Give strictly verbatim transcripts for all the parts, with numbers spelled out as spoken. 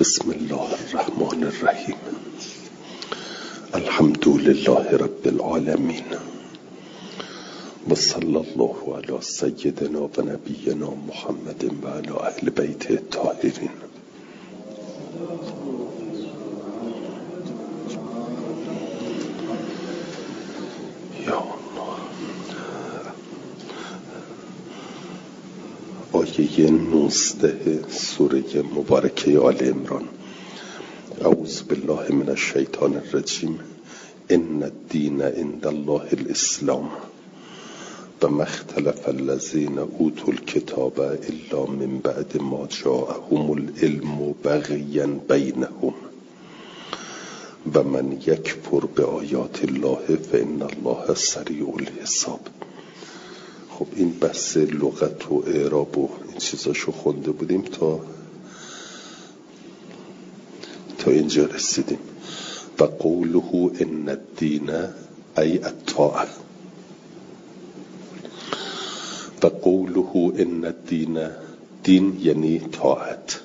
بسم الله الرحمن الرحیم. الحمد لله رب العالمین و صلی الله علی سیدنا و نبینا محمد و علی اهل بیت الطاهرین. آیه نوزده سوره مبارکه آل عمران. اعوذ بالله من الشیطان الرجیم. ان الدین عند الله الاسلام و ما اختلف الذین اوتوا الکتاب الا من بعد ما جاءهم العلم بغیا بینهم و من یکفر بآیات الله فان الله سریع الحساب. خب این بحث لغت و اعراب و این چیزاشو خونده بودیم تا تا اینجا رسیدیم. و قوله ان الدین ای الطاعه و قوله ان الدین، دین یعنی طاعت.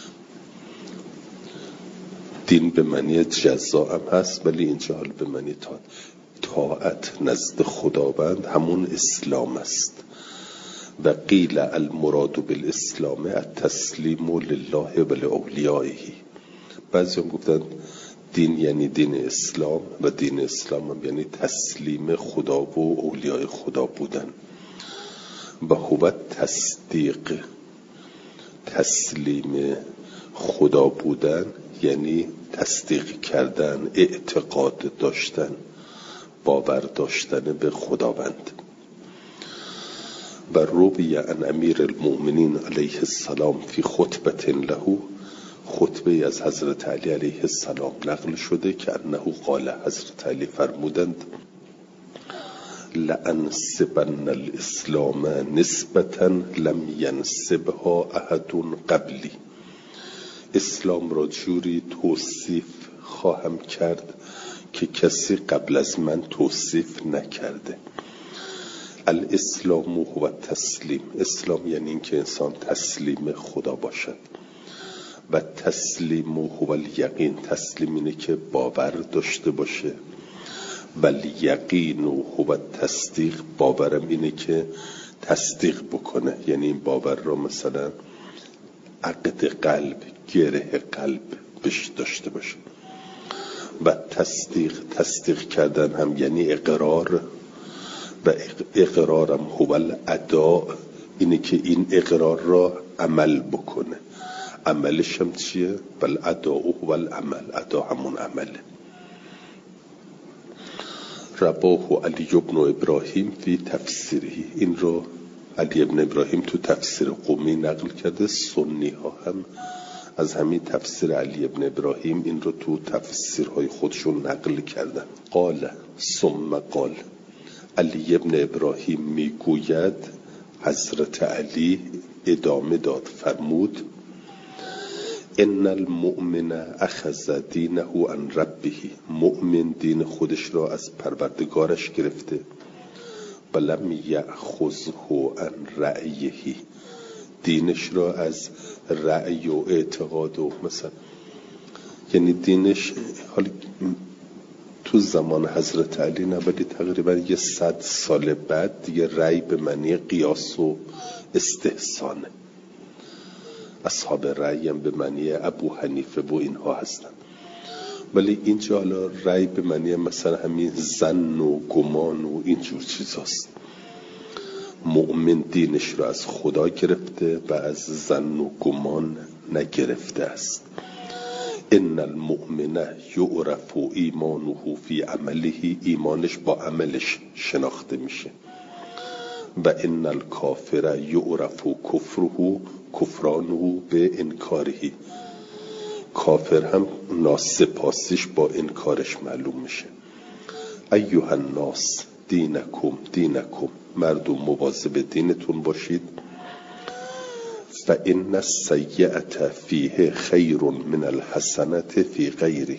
دین به معنی جزا هم هست ولی اینجا حال به معنی طاعت. طاعت نزد خداوند همون اسلام است. و قیل المراد بالاسلام التسلیم لله و لاولیائه. بعضی هم گفتن دین یعنی دین اسلام و دین اسلام هم یعنی تسلیم خدا و اولیای خدا بودن. و هو تصدیق، تسلیم خدا بودن یعنی تصدیق کردن، اعتقاد داشتن، باور داشتن به خداوند. و روی عن امیر المؤمنین علیه السلام فی خطبه له، خطبه از حضرت علی علیه السلام نقل شده که انه قال، حضرت علی فرمودند لأنسبن الاسلام نسبتا لم ینسبها احد قبلی. اسلام را جوری توصیف خواهم کرد که کسی قبل از من توصیف نکرده. الاسلام هو تسلیم، اسلام یعنی این که انسان تسلیم خدا باشد. و تسلیم هو الیقین، تسلیم اینه که باور داشته باشه. و الیقین هو تصدیق، باورم اینه که تصدیق بکنه، یعنی این باور را مثلا عقد قلب، گره قلب بش داشته باشه. و تصدیق، تصدیق کردن هم یعنی اقرار. و اقرارم هو الاداء، اینه که این اقرار را عمل بکنه. عملش هم چیه؟ بل اداء هو العمل، ادا همون عمله. رواه علی ابن ابراهیم فی تفسیره، این رو علی ابن ابراهیم تو تفسیر قمی نقل کرده. سنی ها هم از همین تفسیر علی ابن ابراهیم این رو تو تفسیرهای خودشون نقل کردن. قال ثم قال، علی ابن ابراهیم میگوید حضرت علی ادامه داد فرمود ان المؤمن اخذ دینه عن ربه، مؤمن دین خودش را از پروردگارش گرفته. ولم یأخذه عن رأیه، دینش را از رأی و اعتقاد و مثلا، یعنی دینش حالا تو زمان حضرت علی نه ولی تقریبا یه صد سال بعد دیگه رأی به معنی قیاس و استحسانه. اصحاب رأی هم به معنی ابو حنیفه و اینها هستن. ولی اینجا حالا رأی به معنی مثلا همین ظن و گمان و اینجور چیزاست. مؤمن دینش را از خدا گرفته و از ظن و گمان نگرفته است. ان المؤمن یعرف ایمانه فی عمله، ایمانش با عملش شناخته میشه. و ان الکافر یعرف کفره کفرانه به انکاره، کافر هم ناسپاسیش با انکارش معلوم میشه. ایها الناس دینکم دینکم، مردم مواظب دینتون باشید. فإن السیئة فیه خیر من الحسنة فی غیره،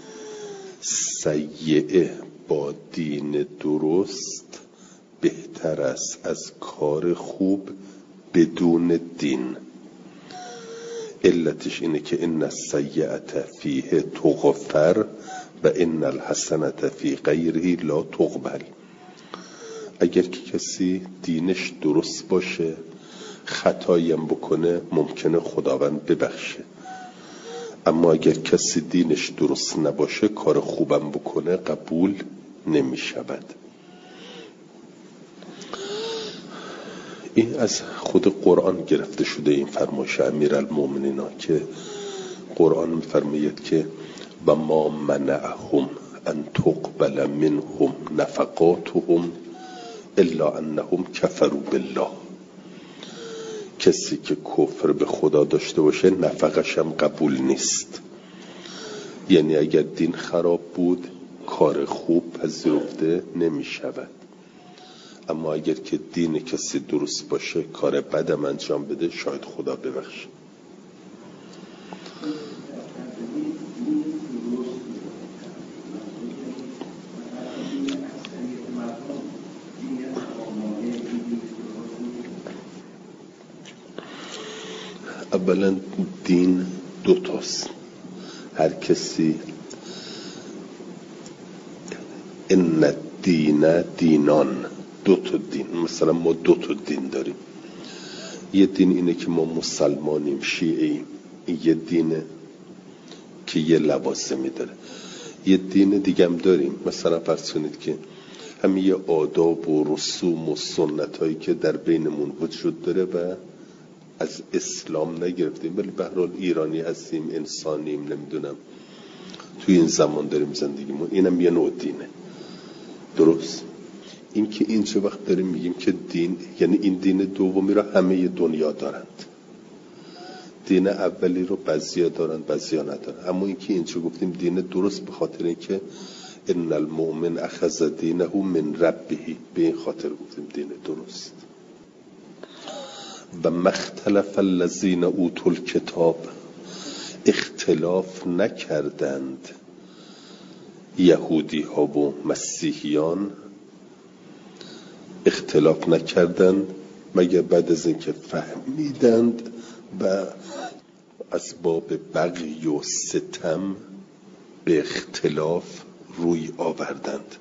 سیئه با دین درست بهتر است از کار خوب بدون دین. علتش اینه که ان السیئة فیه تغفر و ان الحسنة فی غیره لا تقبل. اگر که کسی دینش درست باشه خطاییم بکنه ممکنه خداوند ببخشه، اما اگر کسی دینش درست نباشه کار خوبم بکنه قبول نمی شود. این از خود قرآن گرفته شده، این فرمایش امیرالمومنین ها که قرآن می‌فرماید که و ما منعهم ان تقبل منهم نفقاتهم الا انهم کفروا بالله. کسی که کفر به خدا داشته باشه نفقش هم قبول نیست. یعنی اگر دین خراب بود کار خوب پذیرفته نمی شود، اما اگر که دین کسی درست باشه کار بدم انجام بده شاید خدا ببخشه. اولا دین دوتاست. هر کسی ان الدین دینان، دو تا دین. مثلا ما دو تا دین داریم. یه دین اینه که ما مسلمانیم، شیعیم، یه دینه که یه لوازمی داره. یه دین دیگه هم داریم، مثلا فرض کنید که همین یه آداب و رسوم و سنت هایی که در بینمون وجود داره و از اسلام نگرفتیم، ولی به هر حال ایرانی هستیم، انسانیم، نمیدونم توی این زمان داریم زندگیمون، اینم یه نوع دینه. درست؟ این که این چه وقت داریم میگیم که دین، یعنی این دین دومی رو همه دنیا دارند، دین اولی رو بعضیا دارند بعضیا ندارند. اما این که این چه گفتیم دین درست، به خاطر این که ان المؤمن اخذ دینه من ربه، به این خاطر گفتیم دین درست. و مختلف الذین اوتوا الکتاب، اختلاف نکردند یهودی ها و مسیحیان، اختلاف نکردند مگر بعد از اینکه فهمیدند و اسباب بغی و ستم به اختلاف روی آوردند.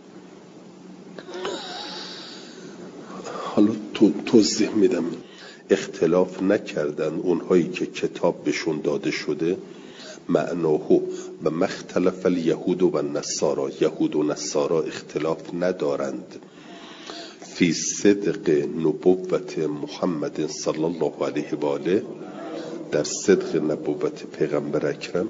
حالا تو توضیح میدم. اختلاف نکردن اونهایی که کتاب بهشون داده شده، معناه و مختلف الیهود و نصارا، یهود و نصارا اختلاف ندارند فی صدق نبوت محمد صلی الله علیه و آله، در صدق نبوت پیغمبر اکرم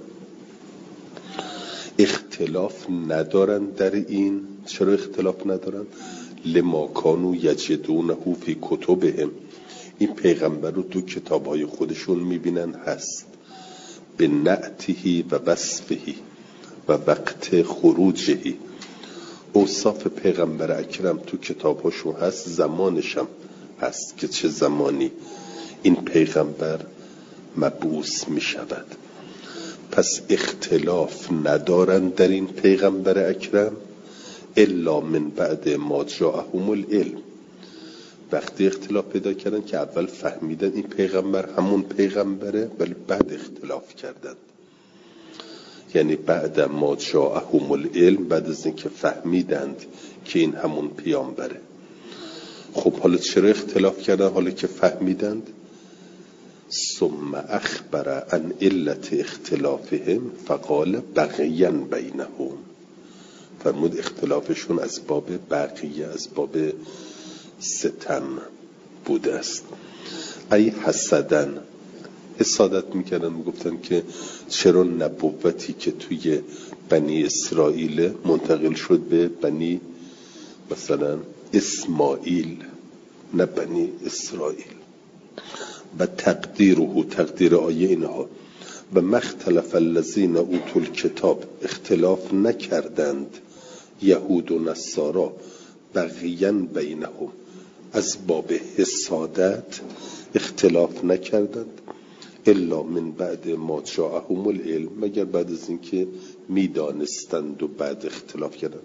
اختلاف ندارند در این. چرا اختلاف ندارند؟ لما کانوا یجدونه فی کتبهم، این پیغمبر رو تو کتاب‌های خودشون میبینن هست، به نعته و وصفه و وقت خروجه، اوصاف پیغمبر اکرم تو کتاب‌هاشون هست، زمانش هم هست که چه زمانی این پیغمبر مبعوث میشود. پس اختلاف ندارن در این پیغمبر اکرم الا من بعد ما جاءهم العلم. وقتی اختلاف پیدا کردن که اول فهمیدن این پیغمبر همون پیغمبره، ولی بعد اختلاف کردن. یعنی بعد ما جاءهم العلم، بعد از اینکه فهمیدند که این همون پیامبره. خب حالا چرا اختلاف کردن حالا که فهمیدند؟ ثم اخبر عن علت اختلافهم فقال بغیا بینهم، فرمود اختلافشون از باب بقیه، از باب ستم بوده است. ای حسدن، حسادت میکردن، میگفتن که چرا نبوتی که توی بنی اسرائیل منتقل شد به بنی مثلا اسماعیل، نه بنی اسرائیل. و تقدیره، تقدیر آیه اینها، و مختلف الذین اوتوا الکتاب، اختلاف نکردند یهود و نصارا بغیا بینهم، از باب حسادت اختلاف نکردند الا من بعد ما جاءهم العلم، مگر بعد از اینکه میدانستند و بعد اختلاف کردند.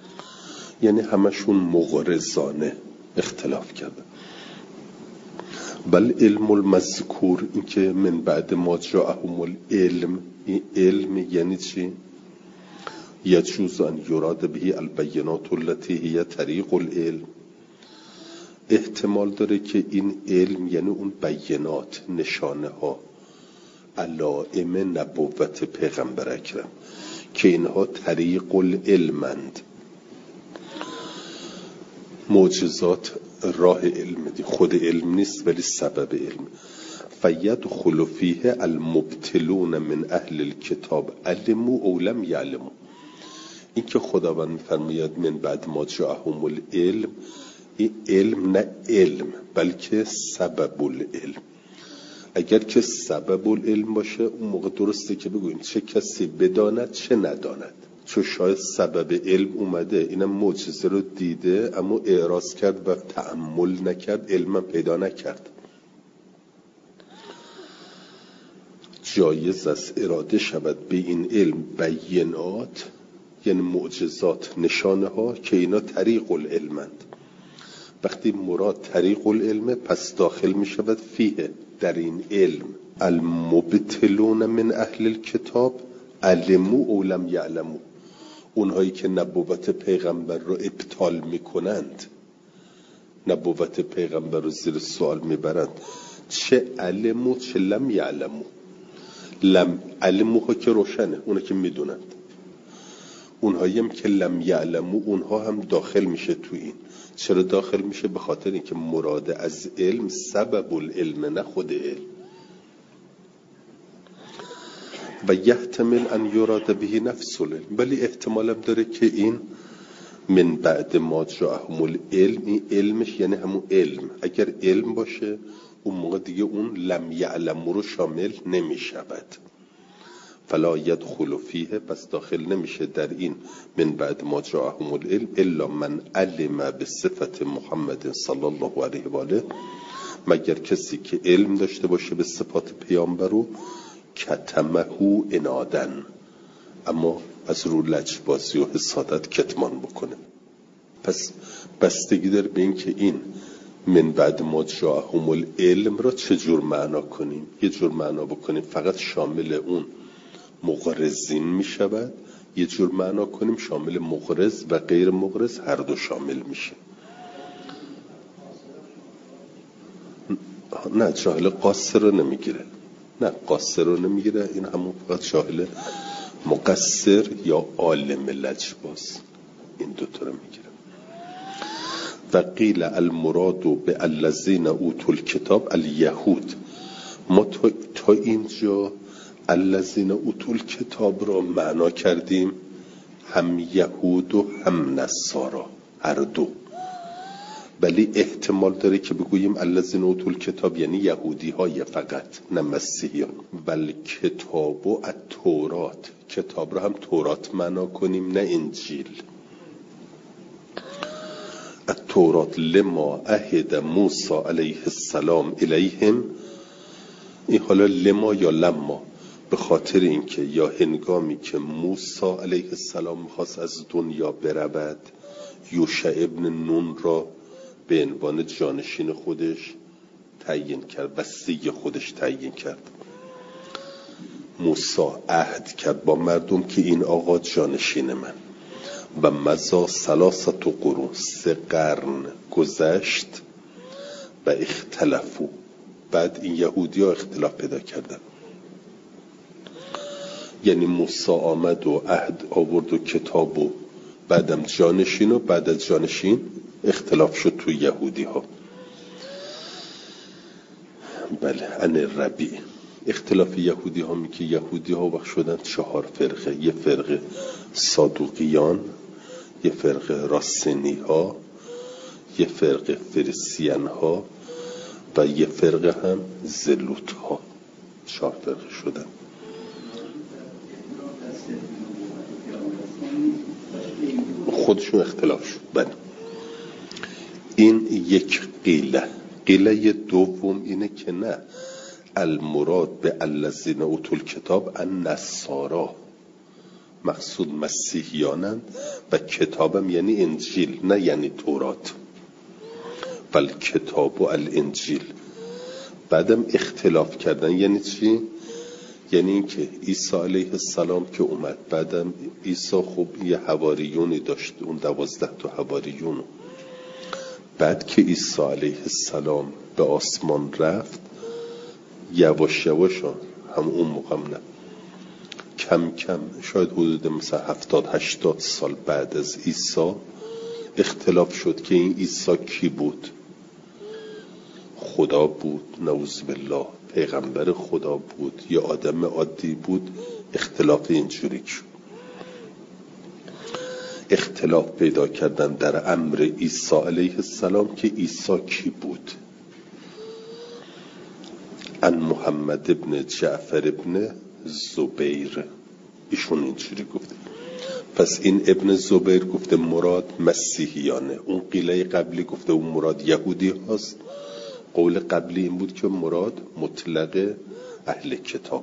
یعنی همشون مغرضانه اختلاف کردند. بل علم المذکور، این که من بعد ما جاءهم العلم، این علم یعنی چی؟ یجوز ان یراد به البینات التي هی طریق العلم، احتمال داره که این علم یعنی اون بینات، نشانه ها، علائم نبوت پیغمبر اکرم که اینها طریق العلمند. معجزات راه علم دی، خود علم نیست ولی سبب علم. فیدخل فیه المبتلون من اهل الکتاب علموا او لم یعلموا، این که خداوند میفرماید من بعد ما جاءهم العلم، این علم نه علم بلکه سبب العلم. اگر که سبب العلم باشه اون موقع درسته که بگوییم چه کسی بداند چه نداند، چون شاید سبب علم اومده اینم معجزه رو دیده اما اعراض کرد و تأمل نکرد، علمم پیدا نکرد. جایز است اراده شود به این علم بینات، یعنی معجزات، نشانه ها که اینا طریق العلمند. وقتی مراد طریق العلم پس داخل می شود فیه، در این علم. المبتلون من اهل الکتاب علموا او لم یعلموا، اونهایی که نبوت پیغمبر رو ابطال می کنند، نبوت پیغمبر رو زیر سوال می برند، چه علموا چه لم یعلموا. لم علموا که روشنه، اونه که می دونند، اونهایی هم که لم یعلموا اونها هم داخل میشه تو این. چرا داخل میشه؟ به خاطر اینکه مراد از علم سبب العلم نه خود علم. و یحتمل ان یراد به نفس العلم، ولی احتمالم داره که این من بعد ما جاءهم العلم، این علمش یعنی همون علم. اگر علم باشه اون موقع دیگه اون لم یعلم رو شامل نمیشود. فلا یدخل فیه، پس داخل نمیشه در این من بعد ما جاءهم العلم الا من علم به صفت محمد صلی الله علیه و آله، مگر کسی که علم داشته باشه به صفات پیامبر رو، کتمه انادن، اما از رو لجبازی و حسادت کتمان بکنه. پس بستگی داره به این که این من بعد ما جاءهم العلم را چجور معنا کنیم. یه جور معنا بکنیم فقط شامل اون مغرضین می شود، یه جور معنا کنیم شامل مغرض و غیر مغرض هر دو شامل میشه. نه جاهل قاصر رو نمیگیره، نه قاصر رو نمیگیره، این همون فقط جاهل مقصر یا عالم لجباز، این دوتا رو میگیره. و قیل المراد به الذین اوتوا الکتاب الیهود، ما تا اینجا الذین اوتوا الکتاب را معنا کردیم هم یهود و هم نصارا، هر دو. ولی احتمال داره که بگوییم الذین اوتوا الکتاب یعنی یهودی های فقط، نه مسیحیان. بل کتاب و التورات، کتاب را هم تورات معنا کنیم نه انجیل. التورات لما عهد موسی علیه السلام الیهم، این حالا لما یا لما، به خاطر اینکه یا هنگامی که موسی علیه السلام میخواست از دنیا برود، یوشع ابن نون را به عنوان جانشین خودش تعیین کرد، وصی خودش تعیین کرد. موسی عهد کرد با مردم که این آقا جانشین من. و مضی ثلاثة قرون، سه قرن گذشت و اختلفو، بعد این یهودی ها اختلاف پیدا کردن. یعنی موسی آمد و عهد آورد و کتاب و بعدم جانشین و بعد از جانشین اختلاف شد تو یهودی ها. بله ان ربی، اختلاف یهودی ها می که یهودی ها وقت شدن چهار فرقه، یه فرقه صادوقیان، یه فرقه راسنی ها، یه فرقه فرسیان ها و یه فرقه هم زلوت ها. چهار فرقه شدن. خودشون اختلاف شد. بله این یک قیله. قیله دوم اینه که نه، المراد به الذین اوتوا الکتاب النصارا، مقصود مسیحیانند و کتابم یعنی انجیل نه یعنی تورات. بل کتاب و الانجیل، بعدم اختلاف کردن یعنی چی؟ یعنی این که عیسی علیه السلام که اومد، بعدم عیسی خب یه حواریونی داشت، اون دوازده تا حواریون. بعد که عیسی علیه السلام به آسمان رفت، یواش یواش هم اون موقع نه، کم کم شاید حدود مثلا هفتاد هشتاد سال بعد از عیسی اختلاف شد که این عیسی کی بود. خدا بود؟ نعوذ بالله. پیغمبر خدا بود یا آدم عادی بود؟ اختلاف اینجوری شد. اختلاف پیدا کردن در امر عیسی علیه السلام که عیسی کی بود. ان محمد ابن جعفر ابن زبیر، ایشون اینجوری گفته. پس این ابن زبیر گفته مراد مسیحیانه. اون قیله قبلی گفته اون مراد یهودی هست. قول قبلی این بود که مراد مطلق اهل کتاب.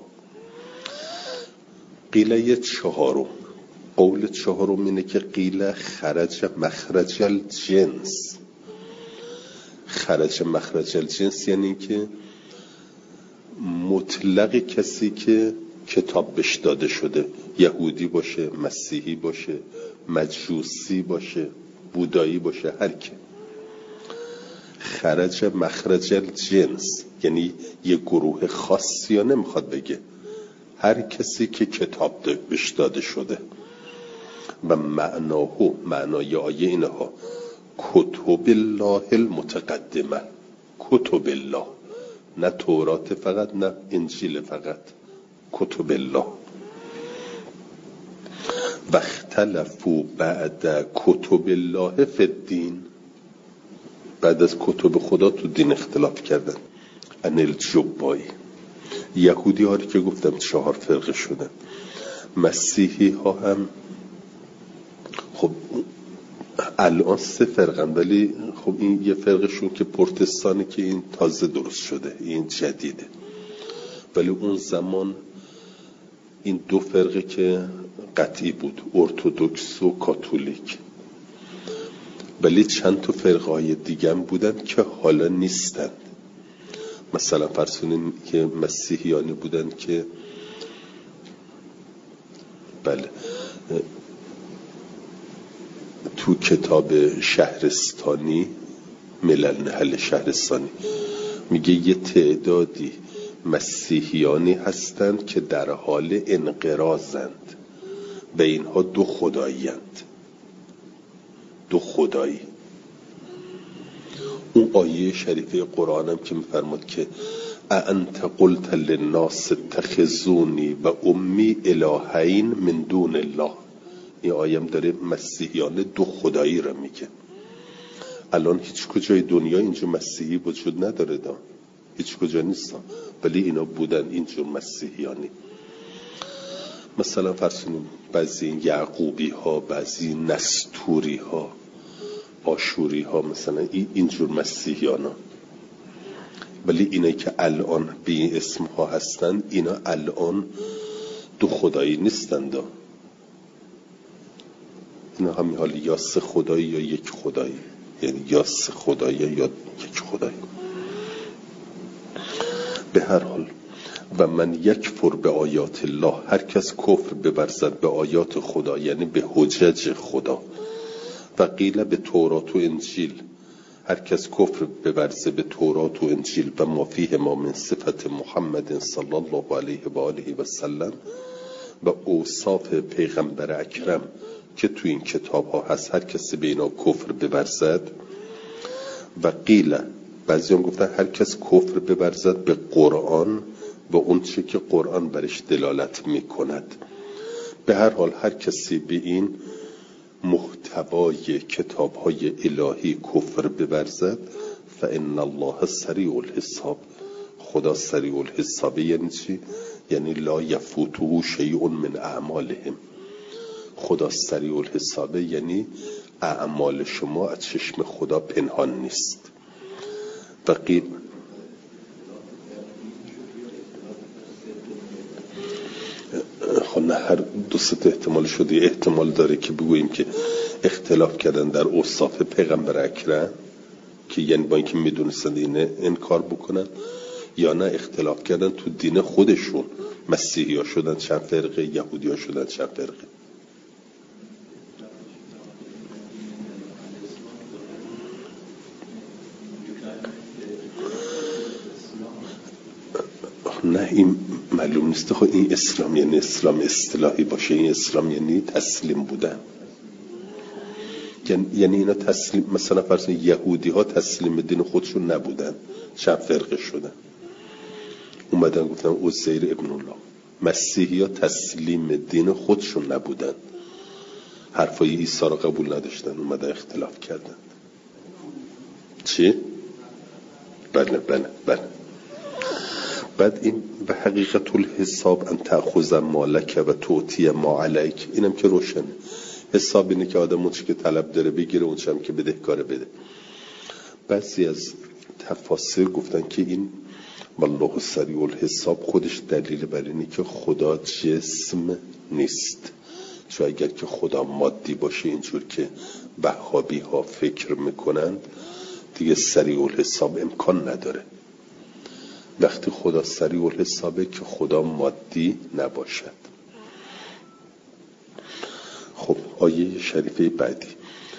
قیله چهارم، قول چهارم اینه که قیله خرج مخرج الجنس. خرج مخرج الجنس یعنی که مطلق کسی که کتاب بهش داده شده، یهودی باشه، مسیحی باشه، مجوسی باشه، بودایی باشه، هر کی. خرج مخرج الجنس یعنی یه گروه خاصی یا نمیخواد بگه، هر کسی که کتاب بهش داده شده. و معناه، معنای آیه اینها کتب الله المتقدمه، کتب الله، نه تورات فقط، نه انجیل فقط، کتب الله. و اختلفوا بعد کتب الله فی الدین، بعد از کتب خدا تو دین اختلاف کردن. ان الجبایی، یهودی ها که گفتم چهار فرقه شدن، مسیحی ها هم خب الان سه فرقن، ولی خب این یه فرقشون که پروتستانی که این تازه درست شده، این جدیده. ولی اون زمان این دو فرقه که قطعی بود، ارتودکس و کاتولیک. ولی چند تا فرقه های دیگه هم بودن که حالا نیستن. مثلا فرض کنین که مسیحیانی بودن که بله تو کتاب شهرستانی، ملل نحل شهرستانی میگه یه تعدادی مسیحیانی هستند که در حال انقراضند و اینها دو خدایی‌اند، دو خدایی. اون آیه شریفه قرآن هم که میفرماد که اانت قلت للناس اتخذونی و امی الهین من دون الله، این آیه هم داره مسیحیان دو خدایی را میگه. الان هیچ کجای دنیا اینجور مسیحی وجود نداره، دا هیچ کجا نیستن، ولی اینا بودن اینجور مسیحیانی. مثلا فرض کنیم بعضی یعقوبی ها، بعضی نستوری ها، آشوری ها، مثلا اینجور مسیحیان ها. ولی اینا که الان به این اسم ها هستن، اینا الان دو خدایی نیستن، دا اینا همین حال یا سه خدایی یا یک خدایی، یعنی یا سه خدایی یا یک خدایی. به هر حال و من یکفر به آیات الله، هر کس کفر بورزد به آیات خدا یعنی به حجج خدا. و قیل به تورات و انجیل، هر کس کفر بورزه به تورات و انجیل و ما فیه ما من صفت محمد صلی الله علیه و آله و سلم و اوصاف پیغمبر اکرم که تو این کتاب ها هست، هر کسی به اینا کفر بورزد. و قیل، بعضی هم گفتن هر کس کفر بورزد به قرآن و اون چه که قرآن برش دلالت می کند. به هر حال هر کسی به این محتوای کتاب های الهی کفر بورزد، فان الله سریع الحساب، خدا سریع الحساب. یعنی چی؟ یعنی لا یفوته شیء من اعمالهم، خدا سریع الحساب یعنی اعمال شما از چشم خدا پنهان نیست. و قیل خب نه، هر دو ست احتمال شده. احتمال داره که بگوییم که اختلاف کردن در اوصاف پیغمبر اکرم که یعنی با اینکه میدونستند اینه انکار بکنن، یا نه اختلاف کردن تو دین خودشون، مسیحی ها شدن چند فرقه، یهودی ها شدن چند فرقه. نه این معلوم نیست. خب این اسلام یعنی اسلام اصطلاحی باشه، این اسلام یعنی تسلیم بودن. یعنی اینا تسلیم، مثلا فرض یهودی ها تسلیم دین خودشون نبودن، چند فرقه شدن، اومدن گفتن عزیر ابن الله. مسیحی ها تسلیم دین خودشون نبودن، حرفای عیسی رو قبول نداشتن، اومدن اختلاف کردن. چی؟ بله بله بله. بعد این به حقیقت الحساب ان تأخذ مالک و تعطی ما علیک، اینم که روشنه. حساب اینه که آدم اون چی که طلب داره بگیره، اون چی هم که بدهکاره بده. بعضی از تفاسیر گفتن که این والله سریع الحساب خودش دلیل بر اینه که خدا جسم نیست. چون اگر که خدا مادی باشه اینجور که وهابی ها فکر میکنند، دیگه سریع الحساب امکان نداره. وقتی خدا سریع الحسابه که خدا مادی نباشد. خب آیه شریفه بعدی،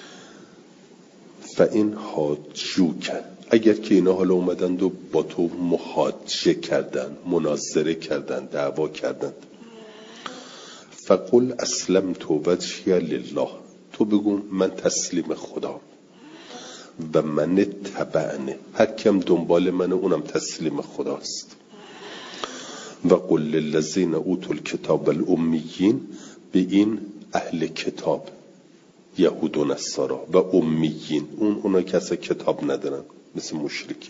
فَإِنْ حَاجُّوكَ، اگر که اینا حالا اومدند و با تو محاجه کردن، مناظره کردن، دعوا کردند، فَقُلْ أَسْلَمْتُ وَجْهِیَ لِلَّهِ، تو بگو من تسلیم خدا، و من تبعنه، هر کم دنبال من اونم تسلیم خداست. و قل للذین اوتوا الکتاب الامیین، به این اهل کتاب، یهود و نصارا و امیین، اون اونا که اصلا کتاب ندارن مثل مشرکین،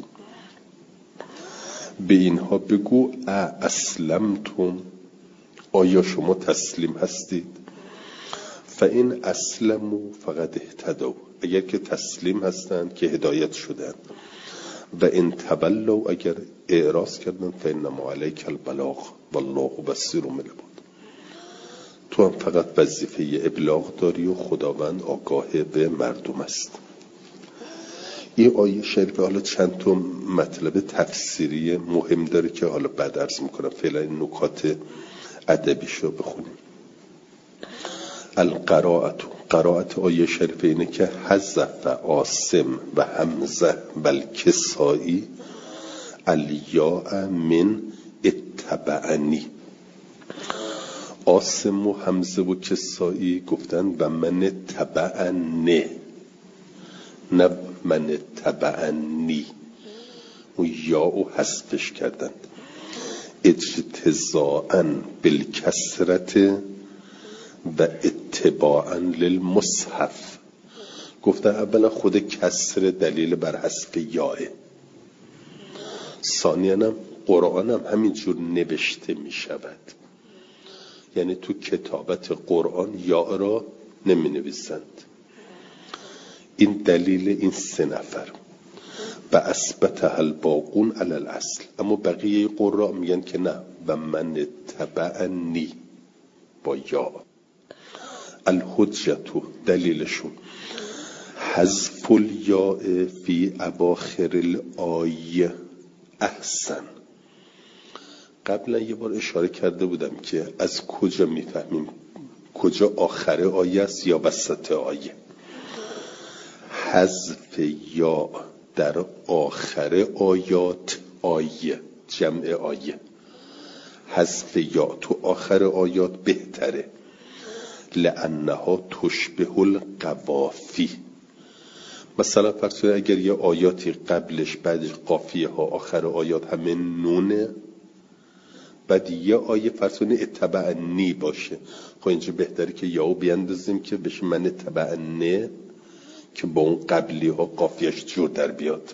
به اینها بگو اسلمتم، آیا شما تسلیم هستید؟ فَإِنْ أَسْلَمُوا فَقَدْ اهْتَدَوْا، اگر که تسلیم هستند که هدایت شدند. و ان تولوا، اگر اعراض کردند، فإنما علیک البلاغ والله بصیر بالعباد، تو هم فقط وظیفه ابلاغ داری و خداوند آگاه به مردم است. این آیه شریفه حالا چند تا مطلب تفسیری مهم داره که حالا بعد عرض میکنم، فعلا این نکات ادبیشو بخونیم. القراءت، قراءت آیه شریفه اینه که حذف عاصم و حمزه و الکسائی الیاء من اتبعنی. عاصم و حمزه و کسائی گفتن و من تبعنه، نه من تبعنی، اون یا و حذفش کردن. اجتزاءً بالکسرت و اتباعاً للمصحف. گفتن اولا خود کسر دلیل بر حذف یاه، ثانیاً هم قرآن هم همینجور نوشته می شود، یعنی تو کتابت قرآن یا را نمی نویسند. این دلیل این سه نفر. و اثبتها الباقون علی الاصل، اما بقیه قرآن میگن که نه، و من تبعنی با یا. الحجتو، دلیلشون حذف الیاء فی اواخر الآیه احسن. قبلا یه بار اشاره کرده بودم که از کجا میفهمیم کجا آخر آیه است یا وسط آیه. حذف یا در آخر آیات، آیه جمع آیه، حذف یا تو آخر آیات بهتره. لأنها تشبه القوافی. مثلا فرض کنید اگر یه آیاتی قبلش بعدش قافیه ها، آخر آیات همه نونه، بعد یه آیه فرض کنید اتبعنی باشه، خب اینجا بهتره که یاو بیاندازیم که بشه من اتبعنه، که با اون قبلی ها قافیهش جور در بیاد،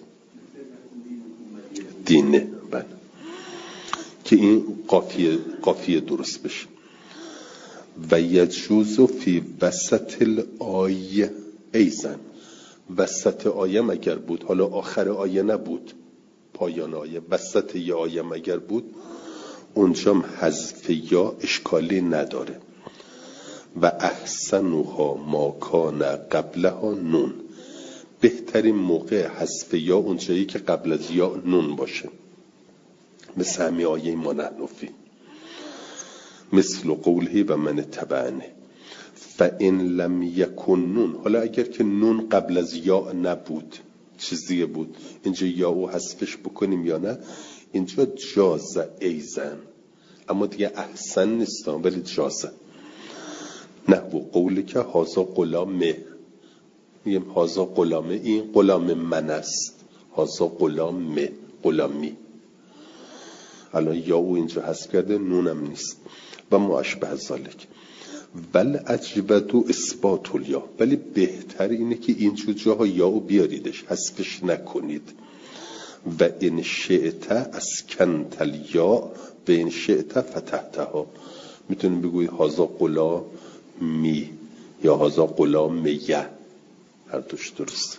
دینه، بله، که این قافیه قافیه درست بشه. و یجوز فی وسط الآیه ایزن، وسط آیه اگر بود، حالا آخر آیه نبود، پایان آیه، وسط یه آیه اگر بود، اونجا حذف یا اشکالی نداره. و احسنها ما کان قبلها نون، بهترین موقع حذف یا اونجایی که قبل از یا نون باشه. مثل همین آیه ما نحنفی، مثل قوله و من تبعنه فإن لم یکن نون. حالا اگر که نون قبل از یا نبود چیزی بود، اینجا یا او حذفش بکنیم یا نه؟ اینجا جازه ایزن، اما دیگه احسن نیستم ولی جازه. نحو قولی که هازا غلامه، میگم هازا غلامه، این غلام من است، هازا غلامه، غلامی. الان یا او اینجا حذف کرده، نونم نیست و ما اشبه ذالک. ول اجودو اثبات الیا، ولی بهتر اینه که اینجور جاها یا او بیاریدش، حذفش نکنید. و ان شئت اسکنت الیا و ان شئت فتحتها. میتونیم بگویید هازا غلام می یا هازا غلام میه، هر دوش درست.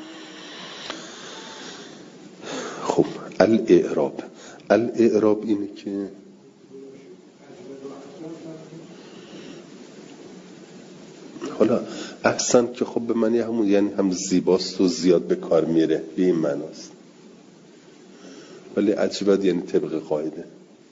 خب الاعراب، الاعراب اینه که حالا احسن که خب به معنی همون، یعنی هم زیباست و زیاد به کار میره، به این معناست. ولی عجبت یعنی طبق قاعده.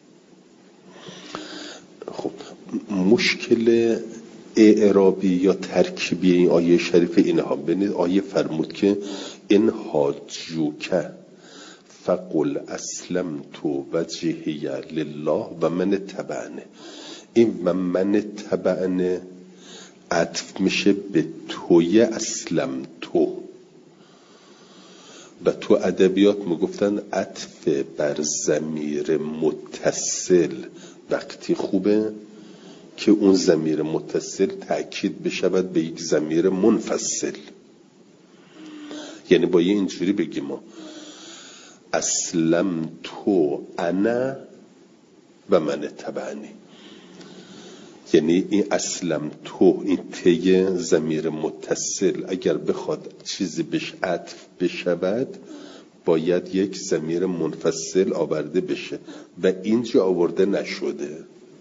خب مشکل اعرابی یا ترکیبی این آیه شریف اینها، ببینید آیه فرمود که ان حاجوک فقل اسلمت وجهی لله و من تبعنه. این و من تبعنه عطف میشه به توی اسلم تو، و تو ادبیات میگفتن عطف بر ضمیر متصل وقتی خوبه که اون ضمیر متصل تأکید بشود به یک ضمیر منفصل. یعنی با یه اینجوری بگیم ما اسلم تو انا و من تبعنی، یعنی این اسلم تو، این تی ضمیر متصل اگر بخواد چیزی بهش عطف بشود باید یک ضمیر منفصل آورده بشه و اینجا آورده نشده،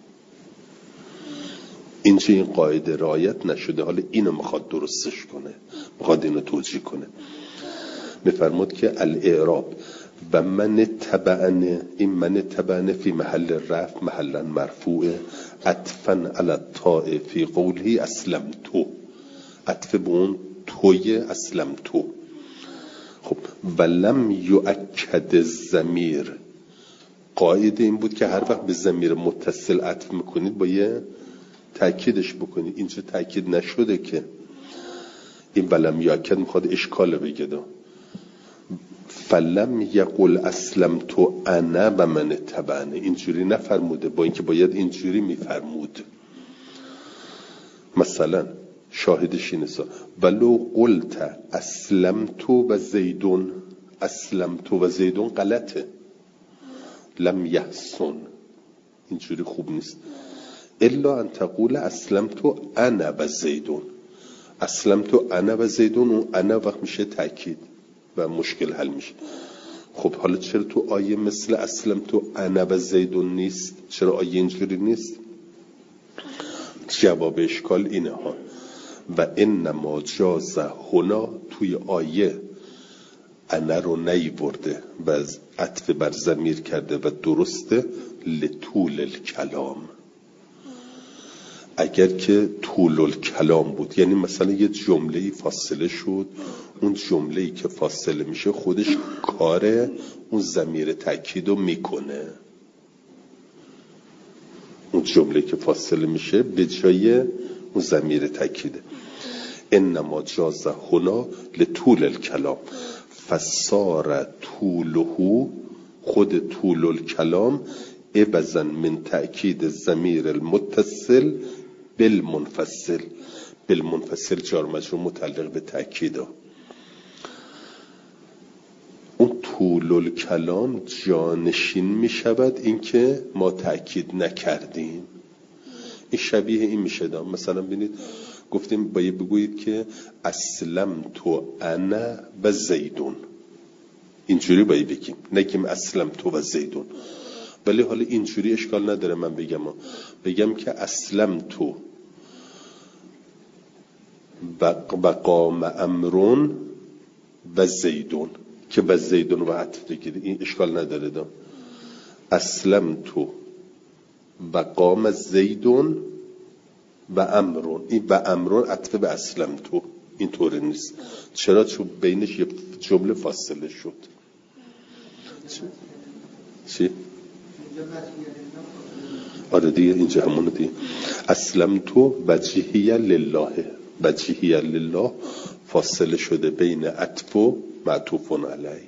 اینجا این قاعده رعایت نشده. حالا اینو میخواد درستش کنه، میخواد اینو توجیه کنه. میفرمود که الاعراب و من تبعنه، این من تبعنه فی محل رفع محلا مرفوع عطفا علی الطاء فی قوله اسلم تو، عطف به اون توی اسلم تو. خب ولم یؤکد الضمیر، قاعده این بود که هر وقت به ضمیر متصل عطف میکنید باید تأکیدش بکنید. اینجا تأکید نشده که این ولم یؤکد میخواد اشکال بگه. فلم یقل اسلم تو انا و من تبعنه، اینجوری نفرموده، با اینکه باید اینجوری میفرمود. مثلا شاهدش اینه ولو قلت اسلم تو و زیدون، اسلم تو و زیدون غلطه، لم یحسن، اینجوری خوب نیست. الا ان تقول اسلم تو انا و زیدون، اسلم تو انا و زیدون، و انا وقت میشه تأکید و مشکل حل میشه. خب حالا چرا تو آیه مثل اسلم تو انا و زیدون نیست؟ چرا آیه اینجوری نیست؟ جواب اشکال اینه ها. و انما جاز هنا، توی آیه انا رو نیورده و عطف بر ضمیر کرده و درسته لطول الکلام. اگر که طول الکلام بود، یعنی مثلا یه جمله‌ای فاصله شد، اون جمله‌ای که فاصله میشه خودش کار اون ضمیر تأکید رو میکنه، اون جمله‌ای که فاصله میشه به جای اون ضمیر تأکیده. انما جاز هنا لطول الکلام فصار طوله، خود طول الکلام عوضا من تأکید ضمیر المتصل بالمنفصل، بالمنفصل جار مجرور متعلق به تأکیده. اون طول الکلام جانشین می شود این که ما تأکید نکردیم. این شبیه این میشه دام. مثلا ببینید گفتیم باید بگویید که اسلم تو انا و زیدون، اینجوری باید بگیم، نگیم اسلم تو و زیدون. ولی حالا اینجوری اشکال نداره من بگم بگم که اسلم تو و قام امرون و زیدون، که و زیدون و عطف بگیری، این اشکال نداره دام. اسلم تو و قام زیدون و امرون، این و امرون عطف به اسلم تو این طوری نیست. چرا؟ چون بینش یه جمله فاصله شد. چی؟ آره دیگه اینجا همونه دیگه. اسلم تو وجهی لله، وجهی لله فاصله شده بین عطف و معطوف علیه.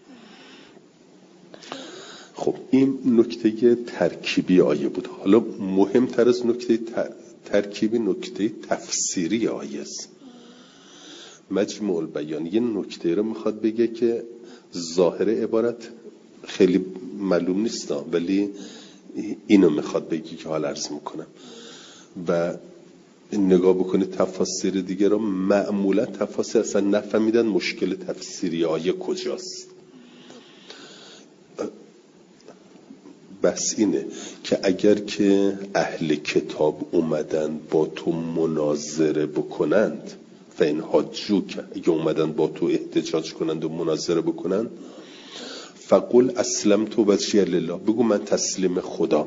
خب این نکته ترکیبی آیه بود. حالا مهمتر از نکته ترکیبی نکته تفسیری آیه است. مجموع البیان یه نکته رو میخواد بگه که ظاهر عبارت خیلی معلوم نیست، ولی اینو میخواد بگی که حال عرض میکنم. و نگاه بکنید تفاسیر دیگه رو، معمولا تفاسیر اصلا نفهمیدن مشکل تفسیری آیه کجاست. بس اینه که اگر که اهل کتاب اومدن با تو مناظره بکنند، فین حاجوک، اگه اومدن با تو احتجاج کنند و مناظره بکنند، فقل اسلم تو وجهی لله، بگو من تسلیم خدا.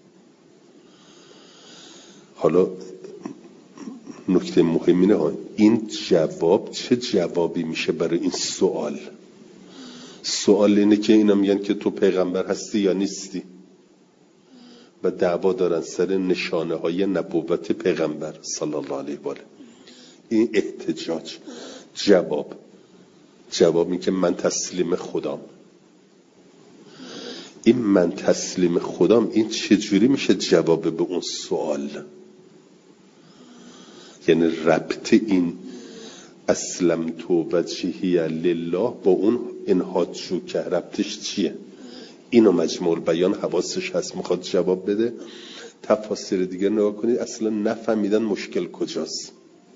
حالا نکته مهم اینه ها، این جواب چه جوابی میشه برای این سوال؟ سوال اینه که اینا میگن که تو پیغمبر هستی یا نیستی و دعوا دارن سر نشانه های نبوت پیغمبر صلی الله علیه و آله. این احتجاج. جواب جواب این که من تسلیم خدام. این من تسلیم خدام این چجوری میشه جواب به اون سوال؟ یعنی ربط این اسلم تو وجهی لله با اون انحاجو که ربطش چیه؟ اینو مجموع بیان حواسش هست، میخواد جواب بده. تفاسیر دیگر نگاه کنید اصلا نفهمیدن مشکل کجاست.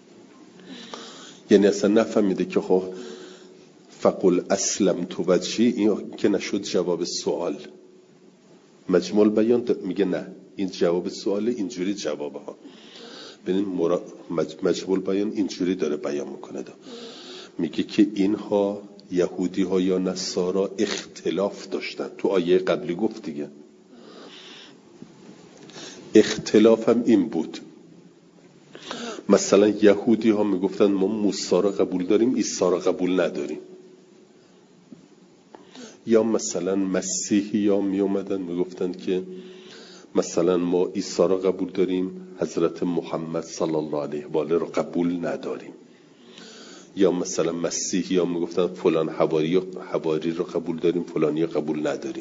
یعنی اصلا نفهمیده که خب فقل اسلم تو وجهی، این که نشد جواب سوال. مجموع بیان میگه نه، این جواب سوال، اینجوری جوابه ها. ببین مرا... مجموع بیان اینجوری داره بیان میکنه دا. میگه که اینها یهودی ها یا نصارا اختلاف داشتن. تو آیه قبلی گفت دیگه اختلاف هم این بود. مثلا یهودی ها میگفتن ما موسی را قبول داریم، عیسی را قبول نداریم. یا مثلا مسیحی ها می اومدن میگفتن که مثلا ما عیسی را قبول داریم، حضرت محمد صلی الله علیه و آله را قبول نداریم. یا مثلا مسیحی ها میگفتن فلان حواری حواری را قبول داریم، فلانی را قبول نداریم.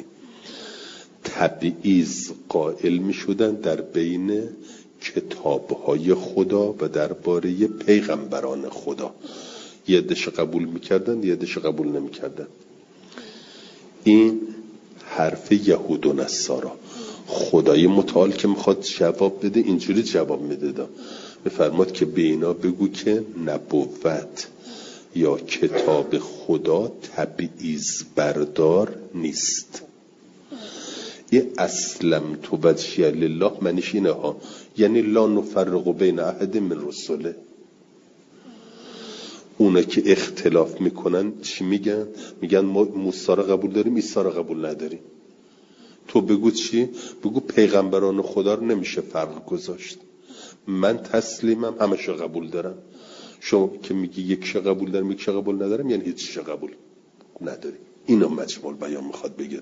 تبعیض قائل میشدن در بین کتابهای خدا و درباره پیغمبران خدا. یه عده‌اش قبول میکردن، یه عده‌اش قبول نمیکردن. این حرف یهود و نصارا. خدای متعال که میخواد جواب بده اینجوری جواب میده، میفرماد که به اینا بگو که نبوت یا کتاب خدا تبعیض بردار نیست. این اسلم تو وجهی لله معنیش اینه ها، یعنی لا نفرق بین احد من رسله. اونا که اختلاف میکنن چی میگن؟ میگن ما موسی را قبول داریم، عیسی را قبول نداریم. تو بگو چی؟ بگو پیغمبران خدا رو نمیشه فرق گذاشت. من تسلیمم، همش قبول دارم. شما که میگی یکش قبول دارم یکش قبول ندارم، یعنی هیچش قبول نداری. اینو مجموع بیان میخواد بگه.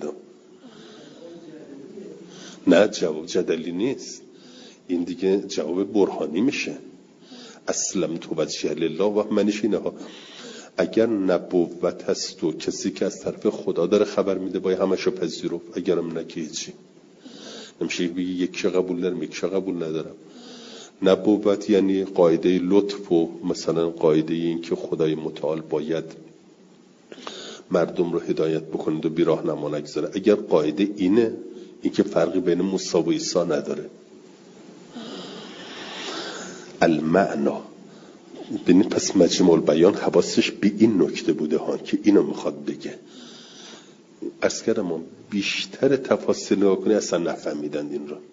نه جواب جدلی نیست، این دیگه جواب برهانی میشه. اسلم تو وجهی لله و منیش اینه ها، اگر نبوت هست و کسی که از طرف خدا داره خبر میده باید همشو پذیرفت، اگرم نه که هیچی. نمیشه بگی یکش قبول دارم یکش قبول ندارم. نبوت یعنی قاعده لطف و مثلا قاعده این که خدای متعال باید مردم رو هدایت بکنه و بی راهنما نگذاره. اگر قاعده اینه، این که فرقی بین موسی و عیسی نداره. المعنا ببینید، پس مجموع بیان حواسش به این نکته بوده ها که اینو میخواد بگه. عرض کردم بیشتر تفاصیل نگاه کنی اصلا نفهمیدن این رو.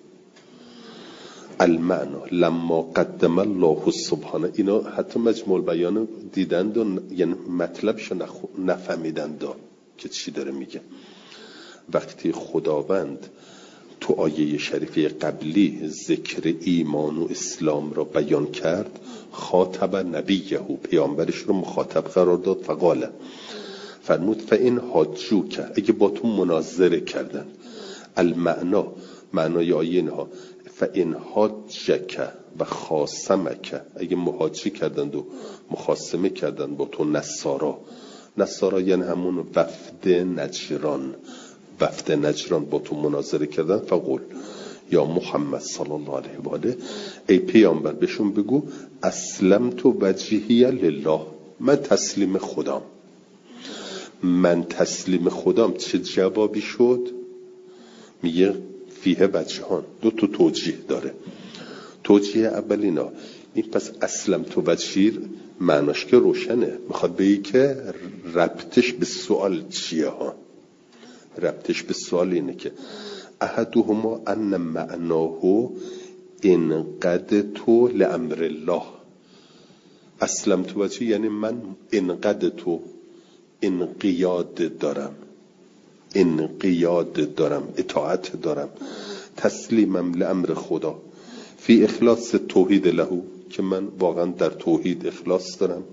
المعنا لما قدم الله سبحانه، اینا حتی مجموع بیان دیدند و یعنی مطلبش نفهمیدند که چی داره میگه. وقتی خداوند تو آیه شریفه قبلی ذکر ایمان و اسلام را بیان کرد، خاطب نبیه، پیامبرش رو مخاطب قرار داد، فقاله فرمود فإن حاجوک، اگه با تو مناظره کردن، المعنا، معنای آیه اینها، فإن حاجک و خاصمک، اگه محاجه کردند و مخاصمه کردند با تو نصارا، نصارا یعنی همون وفد نجران، وفد نجران با تو مناظره کردن، فقول یا محمد صلی الله علیه و آله، ای پیامبر بهشون بگو اسلمت وجهی لله، من تسلیم خدام. من تسلیم خدام چه جوابی شد؟ میگه فیه وجهان، دو تا توجیه داره. توجیه اول اینا، این پس اسلم تو وجهی معناش که روشنه، میخواد بگی که ربطش به سوال چیه ها؟ ربطش به سوال اینه که احدهما ان معناه انقد تو لامر الله، اسلم تو وجهی یعنی من انقد تو، انقیاد دارم، انقیاد دارم، اطاعت دارم، تسلیمم لامر خدا، فی اخلاص توحید له، که من واقعا در توحید اخلاص دارم،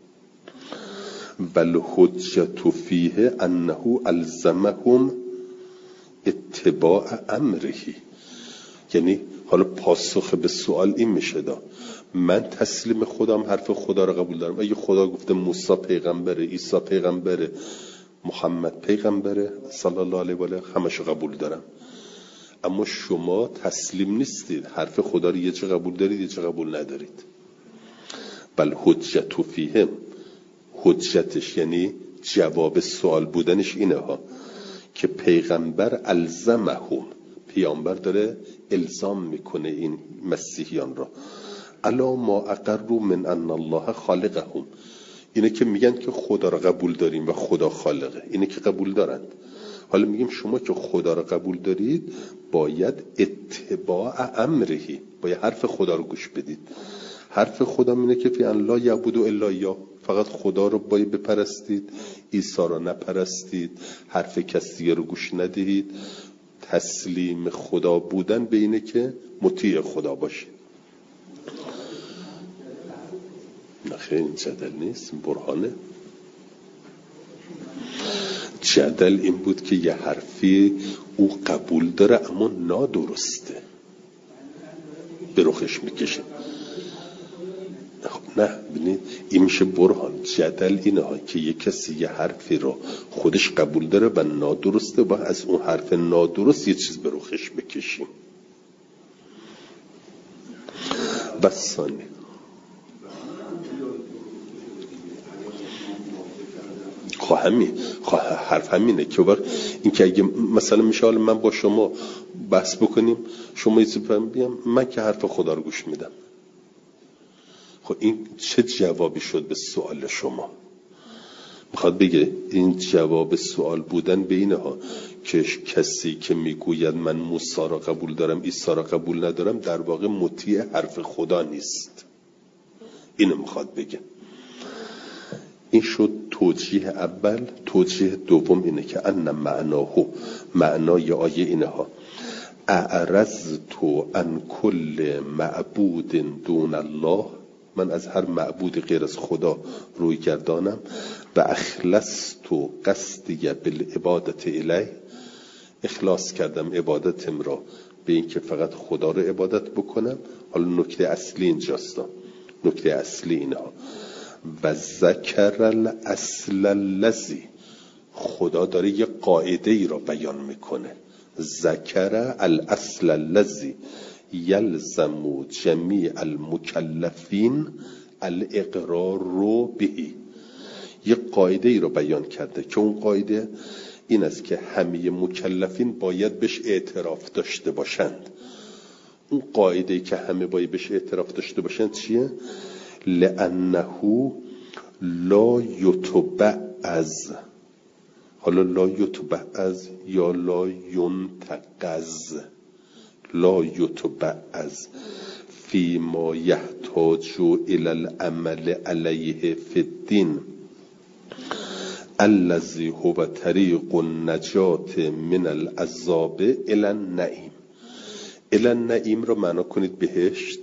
والحجة فیه انه الزمهم اتباع امره، یعنی حالا پاسخ به سوال این میشه دا، من تسلیم خودم، حرف خدا رو قبول دارم. اگه خدا گفته موسی پیغمبره، عیسی پیغمبره، محمد پیغمبره صلی الله علیه و آله، همشو قبول دارم. اما شما تسلیم نیستید، حرف خدا رو یه چه قبول دارید یه چه قبول ندارید. بل حجت فیهم، حجتش یعنی جواب سوال بودنش اینه ها که پیغمبر الزمهم، پیامبر داره الزام میکنه این مسیحیان را، الا ما اقروا من ان الله خالقهم، اینه که میگن که خدا را قبول داریم و خدا خالقه، اینه که قبول دارند. حالا میگیم شما که خدا را قبول دارید باید اتباع امرهی، باید حرف خدا رو گوش بدید. حرف خدا اینه که فی ان لا یعبدوا الا یا، فقط خدا رو باید بپرستید، عیسی را نپرستید، حرف کسی رو گوش ندهید. تسلیم خدا بودن به اینه که مطیع خدا باشید. نخیر این جدل نیست، این برهانه. جدل این بود که یه حرفی او قبول داره اما نادرسته، به رخش میکشه. نه ببینید این میشه برهان. جدل اینه ها که یه کسی یه حرفی رو خودش قبول داره و نادرسته و از اون حرف نادرست یه چیز به رخش بکشیم. بس ثانی خواه همین خواه حرف همینه که وقت این که اگه مثلا میشه حالا من با شما بحث بکنیم، شما یه چیز بگم، من که حرف خدا رو گوش میدم، خب این چه جوابی شد به سوال شما؟ میخواد بگه این جواب سوال بودن به اینه ها که کسی که میگوید من موسی را قبول دارم عیسی را قبول ندارم در واقع مطیع حرف خدا نیست. اینو میخواد بگه. این شد توجیه اول. توجیه دوم اینه که ان معناه، معنای آیه اینه ها اعرضت عن کل معبود دون الله، من از هر معبود غیر از خدا روی گردانم، و اخلصت قصدی بالعبادت الیه، اخلاص کردم عبادتم را به این که فقط خدا رو عبادت بکنم. حالا نکته اصلی اینجاست، نکته اصلی اینها و ذکر الاصل الذی، خدا داره یه قاعده ای را بیان میکنه. ذکر الاصل الذی یلزم جمیع المکلفین الاقرار به، یه قاعده ای را بیان کرده که اون قاعده این است که همه مکلفین باید بهش اعتراف داشته باشند. اون قاعده ای که همه باید بهش اعتراف داشته باشند چیه؟ لأنه لا یتبعز، حالا لا یتبعز یا لا ینتقز، لا یتبعز فی ما یحتاج الی العمل علیه فی الدین الذی هو طریق النجات من العذاب الی النعیم. الی النعیم رو معنا کنید بهشت،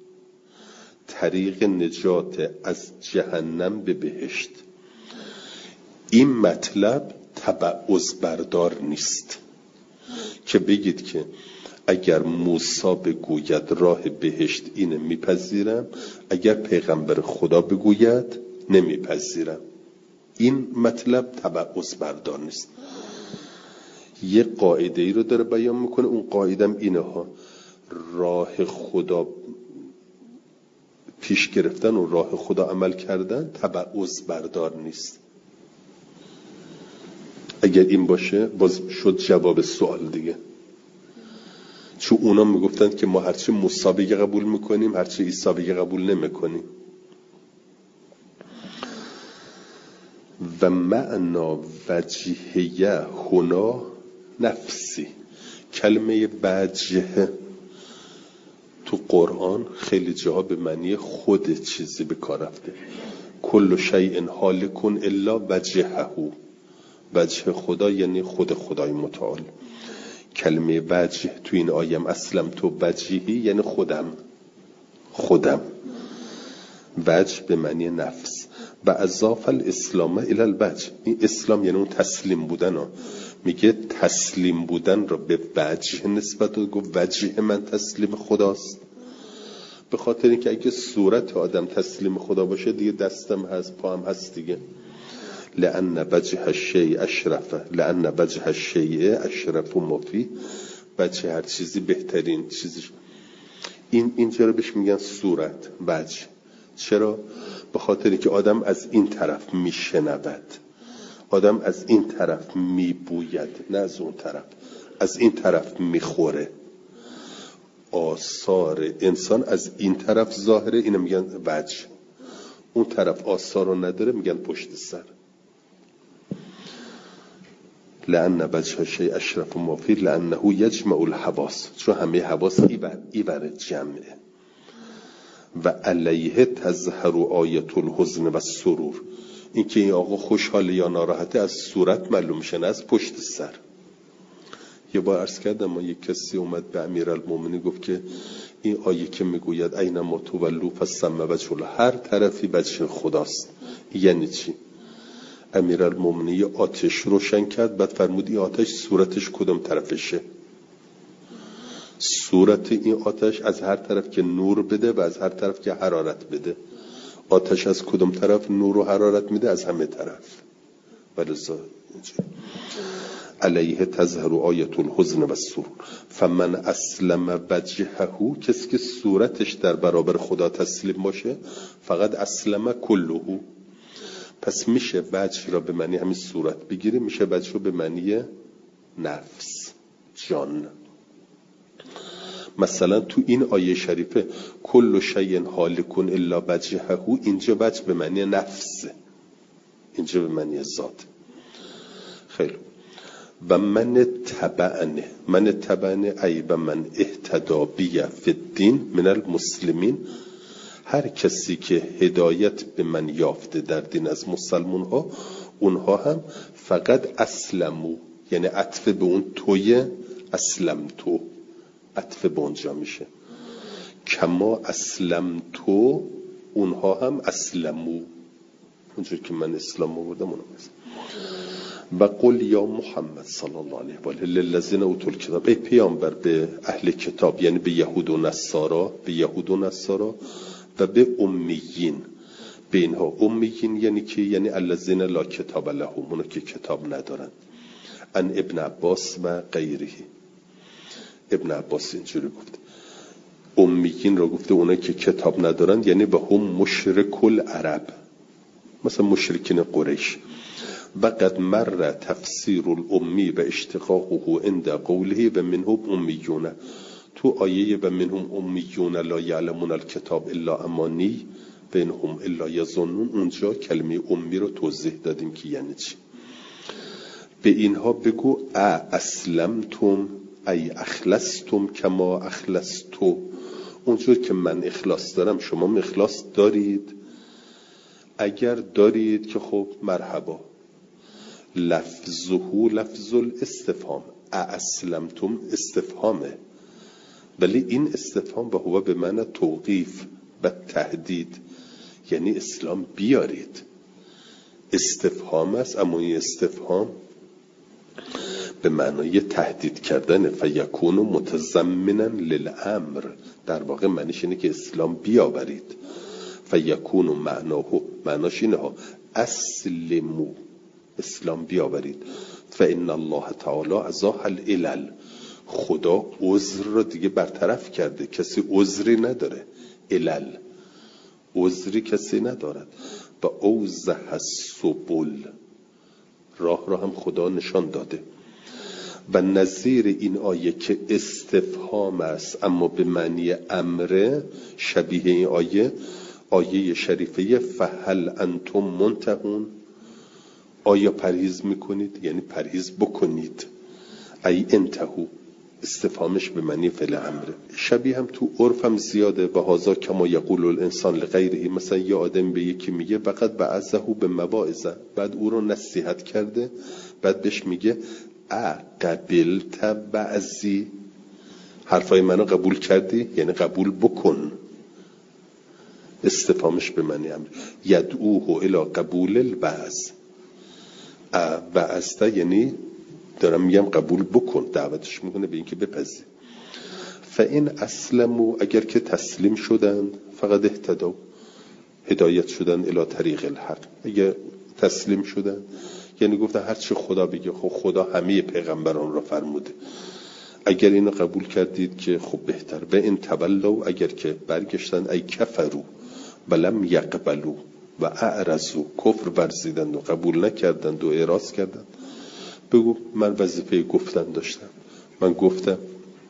طریق نجات از جهنم به بهشت. این مطلب تبعض بردار نیست که بگید که اگر موسی بگوید راه بهشت اینه میپذیرم، اگر پیغمبر خدا بگوید نمیپذیرم. این مطلب تبعض بردار نیست. یه قاعده ای رو داره بیان میکنه، اون قاعدم اینه ها: راه خدا پیش گرفتن و راه خدا عمل کردن تبعض بردار نیست. اگر این باشه باز شد جواب سوال دیگه، چون اونا میگفتند که ما هرچی موسی بگه قبول میکنیم، هرچی عیسی بگه قبول نمیکنیم. و معنا وجهیه هنا نفسی. کلمه وجه تو قرآن خیلی جاها به معنی خود چیزی به کار رفته. کل شیء هالک الا وجهه. وجه خدا یعنی خود خدای متعال. کلمه وجه تو این آیم اسلم تو وجهی یعنی خودم خودم وجه به معنی نفس. و اضاف الاسلام الی الوجه. این اسلام یعنی اون تسلیم بودن ها. میگه تسلیم بودن را به وجه نسبت داد، گفت وجه من تسلیم خداست. به خاطر اینکه اگه صورت آدم تسلیم خدا باشه دیگه دستم هست، پاهم هست دیگه. لأن وجه الشیء اشرفه، لأن وجه الشیء اشرف و مفی. وجه هر چیزی بهترین چیزش. این اینجا رو بهش میگن صورت، وجه. چرا؟ به خاطر که آدم از این طرف میشنود، آدم از این طرف میبوید، نه از اون طرف. از این طرف میخوره. آثار انسان از این طرف ظاهره، اینو میگن وجه. اون طرف آثار رو نداره، میگن پشت سر. لأن وجه الشیء اشرف و مفی لأنه یجمع الحواس. چون همه حواس ایبر ایبر جمعه. و علیه تظهر آیت الحزن و سرور. این که این آقا خوشحاله یا ناراحته از صورت معلوم میشه، نه از پشت سر. یه بار عرض کردم ما یک کسی اومد به امیرالمومنین گفت که این آیه که میگوید اینما تولوا فثم وجه الله، هر طرفی وجه خداست، یعنی چی؟ امیرالمومنین آتش روشن کرد، بعد فرمود این آتش صورتش کدوم طرفشه؟ صورت این آتش از هر طرف که نور بده و از هر طرف که حرارت بده. آتش از کدوم طرف نور و حرارت میده؟ از همه طرف. ولذا علیه تظهر آیت الحزن و السرور. فمن اسلم وجهه، کسی که صورتش در برابر خدا تسلیم باشه، فقط اسلم کله. پس میشه وجه را به معنی همین صورت بگیریم، میشه وجه را به معنی نفس، جان. مثلا تو این آیه شریفه کل شیء هالک الا وجهه، اینجا وجه به معنی نفس، اینجا به معنی ذات. خیلی. و من تبعنه، من تبعنه ای و من اهتدا بی فی الدین من المسلمین. هر کسی که هدایت به من یافته در دین از مسلمون ها، اونها هم فقط اسلمو، یعنی عطف به اون توی اسلم تو، عطف به اونجا میشه. کما اسلم تو، اونها هم اسلمو، اونجور که من اسلام آوردم اونها هم. و قل یا محمد صلی الله علیه و آله للذین اوتوا الکتاب، ای پیامبر به اهل کتاب، یعنی به یهود و نصارا، به یهود و نصارا و به امیین. به اینها امیین یعنی کی؟ یعنی الذین لا کتاب لهم، اونا که کتاب ندارن. ان ابن عباس و غیره. ابن عباس اینجوری گفت، امیین رو گفته اونا که کتاب ندارن، یعنی به هم مشرک العرب، مثلا مشرکین قریش. و قد مر تفسیر الامی و اشتقاقه عند قوله و منهم امیون. تو آیه و منهم امیون لا یعلمون الکتاب الا امانی و انهم الا یظنون، اونجا کلمه امی رو توضیح دادیم که یعنی چی. به اینها بگو ا اسلمتم ای اخلصتم کما اخلصتو، اونجور که من اخلاص دارم شما اخلاص دارید. اگر دارید که خب مرحبا، لفظه لفظ الاستفهام، اسلمتم استفهامه، ولی این استفهام به هو به معنی توقیف و تهدید، یعنی اسلام بیارید. استفهام است، اما این استفهام به معنای تهدید کردن. فیکون متضمنا للامر، در واقع معنیش اینه که اسلام بیاورید. فیکون معناه، معناش اینه ها اسلمو، اسلام بیاورید. فان الله تعالی ازاح العلل، خدا عذر رو دیگه برطرف کرده، کسی عذری نداره. علل، عذری کسی ندارد. و اوضح السبل، راه را هم خدا نشان داده. و نظیر این آیه که استفهام است اما به معنی امره، شبیه این آیه آیه شریفه فهل انتم منتهون، آیا پرهیز میکنید؟ یعنی پرهیز بکنید. ای انتهو، استفهامش به معنی فعل امره. شبیه هم تو عرف هم زیاده. و هذا کما یقول الانسان لغیره، مثلا یه آدم به یکی میگه فقط بعضه به مواعظه، بعد او رو نصیحت کرده، بعد بهش میگه قبلت بعضی، حرفای منو قبول کردی؟ یعنی قبول بکن. استفهامش به معنی امر. یدعوه الی قبول البعض، بعضته یعنی دارم میگم قبول بکن، دعوتش میکنه به اینکه بپذیر. فإن اسلموا، اگر که تسلیم شدند، فقط اهتدوا، هدایت شدن الی طریق الحق. اگر تسلیم شدن یعنی گفتن هر چی خدا بگه، خب خدا همه پیغمبران را فرموده، اگر اینو قبول کردید که خب بهتر. و این تولوا، اگر که برگشتن، ای کفروا ولم یقبلوا و اعرضوا، کفر ورزیدند و قبول نکردند و اعراض کردند، بگو من وظیفه گفتن داشتم، من گفتم.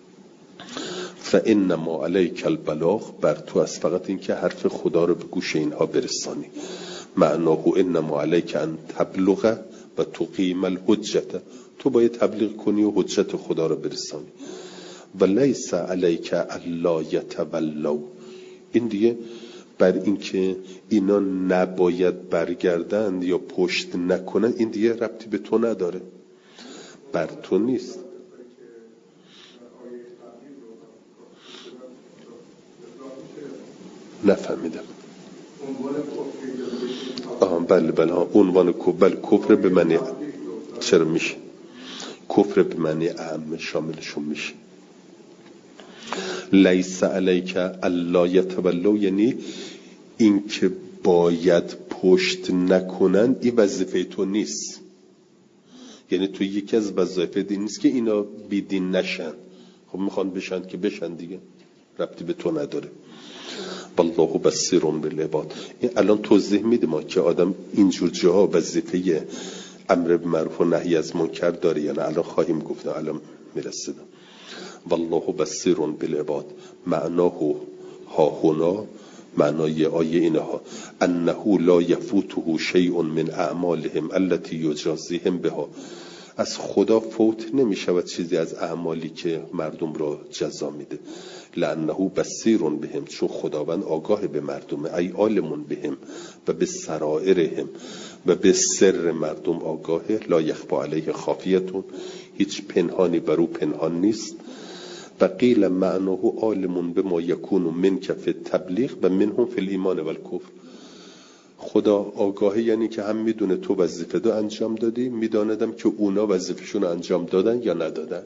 فانما علیک البلاغ، بر تو است فقط این که حرف خدا رو به گوش اینها برسانی. معناه انما علیک ان تبلغ و تقیم الحجت، تو باید تبلیغ کنی و حجت خدا رو برسانی. و لیس علیک الا یتولوا، این دیگه بر این که اینا نباید برگردند یا پشت نکنن، این دیگه ربطی به تو نداره، بر تو نیست. نفهمیدم. آها بله بله ها، عنوان کفر، کفر به معنی، چرا میشه کفر به معنی عام شاملشون میشه. لیس علیک الا یتولوا، یعنی این که باید پشت نکنن، این وظیفه تو نیست. یعنی تو یکی از وظایف دین نیست که اینا بیدین نشن، خب میخوان بشن که بشن دیگه، ربطی به تو نداره. والله بصیر بالعباد. این الان توضیح میده ما که آدم اینجور جاها وظیفه امر بالمعروف و نهی از منکر داره، یعنی الان خواهیم گفت، الان میرسیدم. والله بصیر بالعباد، معناه ها هنا، معنای آیه اینها انه لا یفوته شیء من اعمالهم التي یجازیهم بها، از خدا فوت نمی شود چیزی از اعمالی که مردم را جزا میده. لانه بصیر بهم، چون خداوند آگاه به مردم، ای عالم بهم و به سرائرهم، و به سر مردم آگاهه. لا یخفی علیه خافیتون، هیچ پنهانی بر او پنهان نیست. و قیل معناه عالم بما یکون منک فی التبلیغ و منهم فی الایمان و الکفر، خدا آگاهه یعنی که هم میدونه تو وظیفه دو انجام دادی، میداندم که اونا وظیفهشون انجام دادن یا ندادند.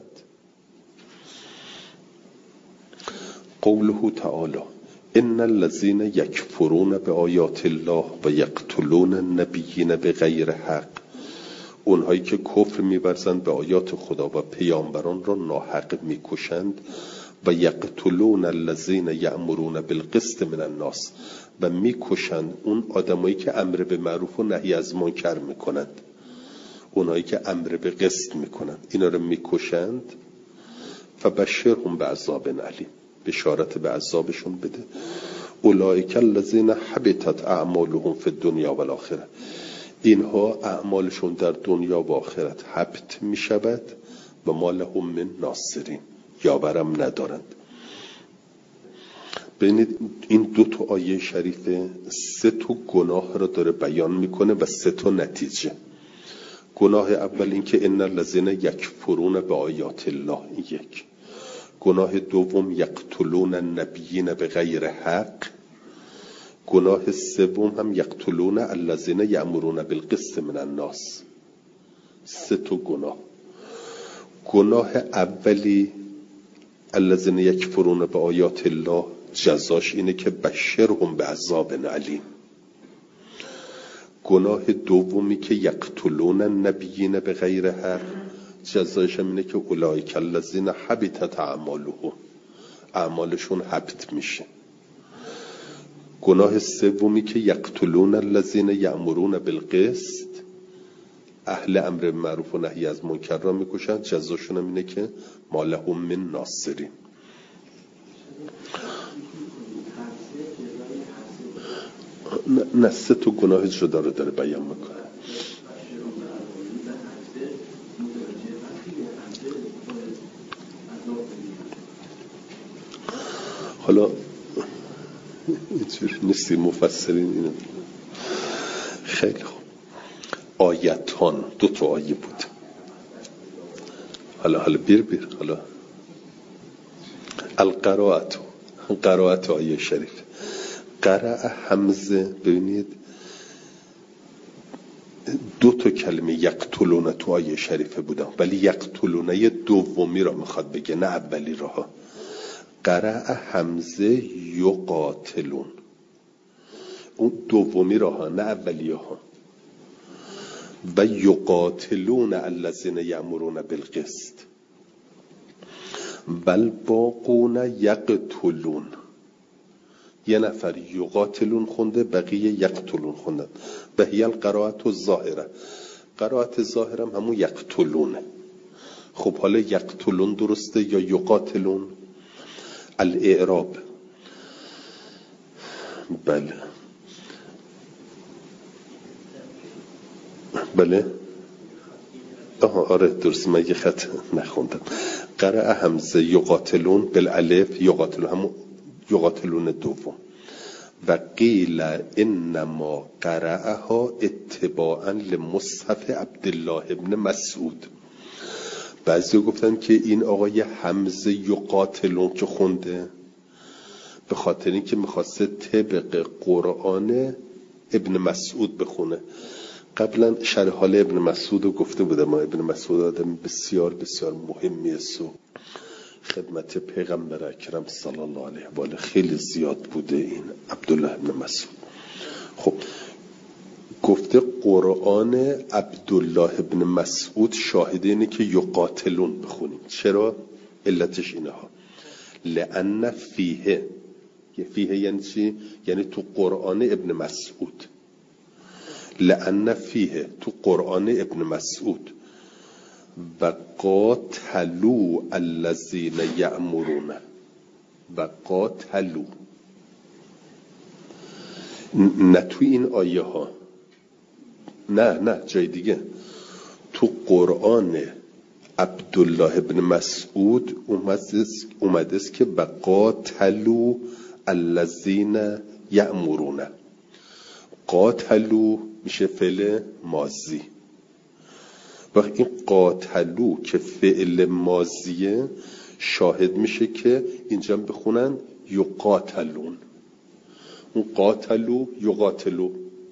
قوله تعالی ان الذين یکفرون بآیات الله و یقتلون النبیین بغیر حق، اونهایی که کفر می‌ورزند به آیات خدا و پیامبران را ناحق میکشند. و یقتلون الذین یأمرون بالقسط من الناس، و میکشند اون آدمایی که امر به معروف و نهی از منکر میکنند، اونهایی که امر به قسط میکنند اینا رو میکشند. فبشرهم بعذاب علیم، بشارت به عذابشون بده. اولئک الذین حبطت اعمالهم فی الدنیا و الاخره، اینها اعمالشون در دنیا و آخرت حبط می شود. و ما لهم من ناصرین، یاورم ندارند. ببینید این دو تا آیه شریفه سه تا گناه را داره بیان میکنه و سه تا نتیجه. گناه اول این که ان الذین یکفرون به آیات الله، این یک. گناه دوم یقتلون النبیین به غیر حق. گناه سوم هم یقتلون الذین یأمرون بالقسط من الناس. سه تا گناه. گناه اولی الذین یکفرون به آیات الله، جزاش اینه که بشرهم به عذاب علیم. گناه دومی که یقتلون النبیین به غیر حق، جزایش هم اینه که اولئک الذین حبطت اعمالهم، اعمالشون حبط میشه. گناه سومی که یقتلون الذین یأمرون بالقسط، اهل امر معروف و نهی از منکر را میکشن، جزاشون هم اینه که ما لهم من ناصرین. نه سه تا گناه جدا رو داره بیان میکنه. حالا اینجور نیستی مفسرین اینو. خیلی خوب. آیتان، دو تا آیه بود. حالا حالا بیر بیر حالا القراءت، قراءت آیه شریف. قرأ حمزه، ببینید دو تا کلمه یقتلون تو آیه شریفه بودن، ولی یقتلون یه دومی را میخواد بگه، نه اولی را. قرأ حمزه یقاتلون، اون دومی را ها، نه اولی ها. و یقاتلون الذین یأمرون بالقسط، بل باقون یقتلون. یه نفر یقاتلون خونده، بقیه یقتلون خوندن. و هی القرائت الظاهره، قرائت ظاهرم همون یقتلونه. خب حالا یقتلون درسته یا یقاتلون؟ الاعراب. بله بله آها آره درست، من یه خط نخوندم. قرأ حمزه یقاتلون بالالف، یقاتلون همون یقاتلون دوم. و قیل انما قرأها اتباعا لمصحف عبدالله ابن مسعود. بعضی گفتن که این آقای حمزه یقاتلون که خونده به خاطر این که میخواسته طبق قرآن ابن مسعود بخونه. قبلا شرح حال ابن مسعود رو گفته بودم. ما ابن مسعود آدم بسیار بسیار مهمیه، سو خدمت پیغمبر اکرم صلی الله علیه و آله خیلی زیاد بوده این عبدالله ابن مسعود. خب گفته قرآن عبدالله ابن مسعود شاهده اینه که یقاتلون بخونیم. چرا؟ علتش اینه ها. لأن فیه، فیه یعنی چی؟ یعنی تو قرآن ابن مسعود. لأن فیه، تو قرآن ابن مسعود. و قاتلوا الذین یأمرون، و قاتلوا، نه توی این آیه ها، نه نه جای دیگه. تو قرآن عبدالله ابن مسعود اومده است که و قاتلوا الذین یأمرون. قاتلوا میشه فعل ماضی. وقتی این قاتلو که فعل ماضیه شاهد میشه که اینجا بخونن یقاتلون. اون قاتلو یقاتلو.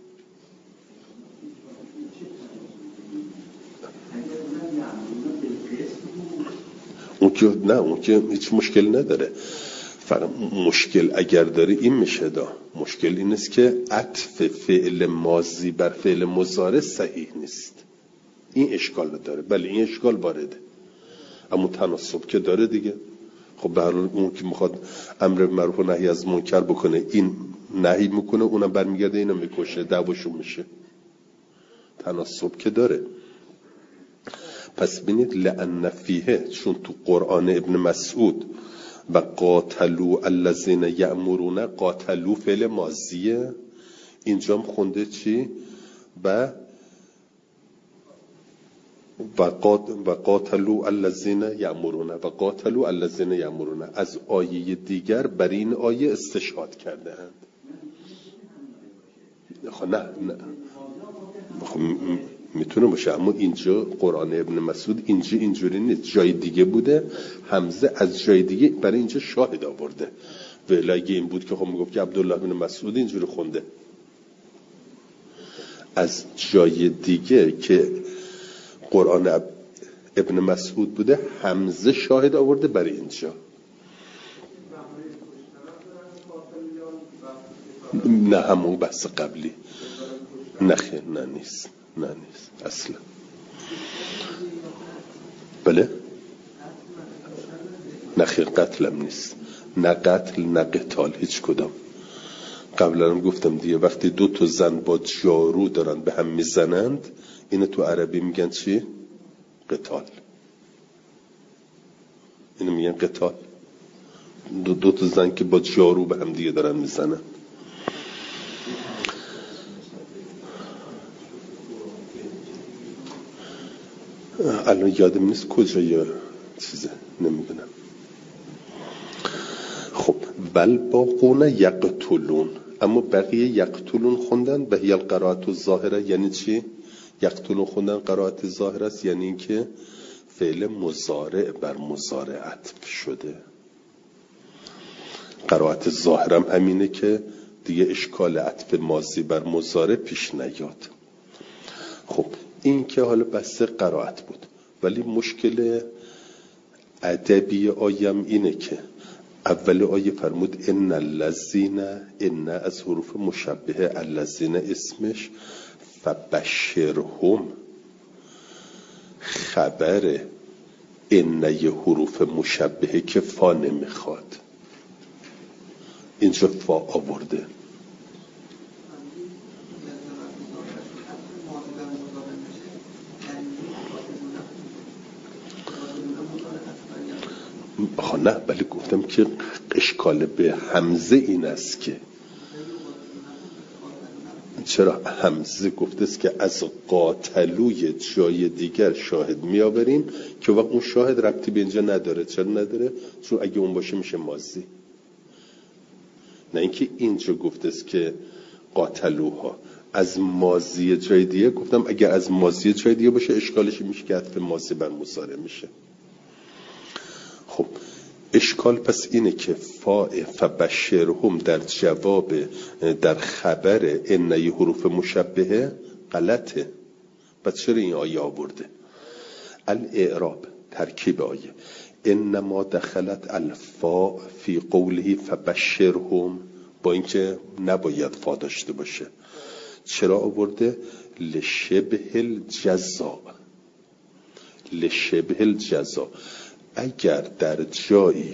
اون که نه، اون که هیچ مشکل نداره. فقط مشکل اگر داره این میشه دا. مشکل این است که عطف فعل ماضی بر فعل مضارع صحیح نیست. این اشکال داره. بله این اشکال وارده، اما تناسب که داره دیگه. خب به هر حال اون که میخواد امر معروف و نهی از منکر بکنه، این نهی میکنه، اونم برمیگرده اینو میکشه، دعواشون میشه. تناسب که داره. پس ببینید لأن فیه، چون تو قرآن ابن مسعود و قاتلوا الذین یأمرون، قاتلوا فعل ماضیه، اینجام خونده چی؟ و و قاتلوا الذین یأمرون، و قاتلوا الذین یأمرون. از آیه دیگر بر این آیه استشهاد کرده اند. خب نه نه خب میتونه باشه، اما اینجا قرآن ابن مسعود اینجا اینجوری نیست، جای دیگه بوده، حمزه از جای دیگه برای اینجا شاهد آورده. و اگه این بود که خب میگفت که عبدالله بن مسعود اینجوری خونده، از جای دیگه که قرآن ابن مسعود بوده حمزه شاهد آورده برای اینجا. نه همون بحث قبلی، نه خیر، نه نیست، نه نیست اصلا. بله نه خیر، قتلم نیست، نه قتل نه قتال، هیچ کدام. قبلا هم گفتم دیگه، وقتی دو تا زن با جارو دارن به هم میزنند، اینو تو عربی میگن چی؟ قتال. اینو میگن قتال. دو, دو تا زن که با جارو به هم دیگه دارن میزنن. الان یادم نیست کجا یا چیزه، نمیدونم. خب بل باقون یقتلون، اما بقیه یقتلون خوندن به هی القرائت الظاهره. یعنی چی؟ یقتلون خوندن قرائت ظاهره است، یعنی اینکه فعل مضارع بر مضارع عطف شده. قرائت ظاهره هم همینه که دیگه اشکال عطف ماضی بر مضارع پیش نیاد. خب این که حالا بس قرائت بود، ولی مشکل ادبی آیم اینه که اول آیه فرمود ان الذین، ان از حروف مشبهه، الذین اسمش، فبشرهم خبر ان یه حروف مشبهه که فا نمیخواد، اینجا فا آورده. آخه نه، ولی گفتم که اشکال به حمزه این است که چرا حمزه گفته است که از قاتلوی جای دیگر شاهد میآوریم که وقت اون شاهد ربطی به اینجا نداره. چرا نداره؟ چون اگه اون باشه میشه ماضی. نه اینکه اینجا گفته است که قاتلوها از ماضی جای دیگه. گفتم اگر از ماضی جای دیگه باشه اشکالش میشه که عطف ماضی بر مضارع میشه. خب اشکال پس اینه که فاء فبشرهم در جواب، در خبر ان یه حروف مشبهه غلطه. پس چرا این آیه آورده؟ الاعراب، ترکیب آیه، انما دخلت الفاء فی قوله فبشرهم، با اینکه نباید فا داشته باشه. چرا آورده؟ لشبه الجزاء، لشبه الجزاء. اگر در جایی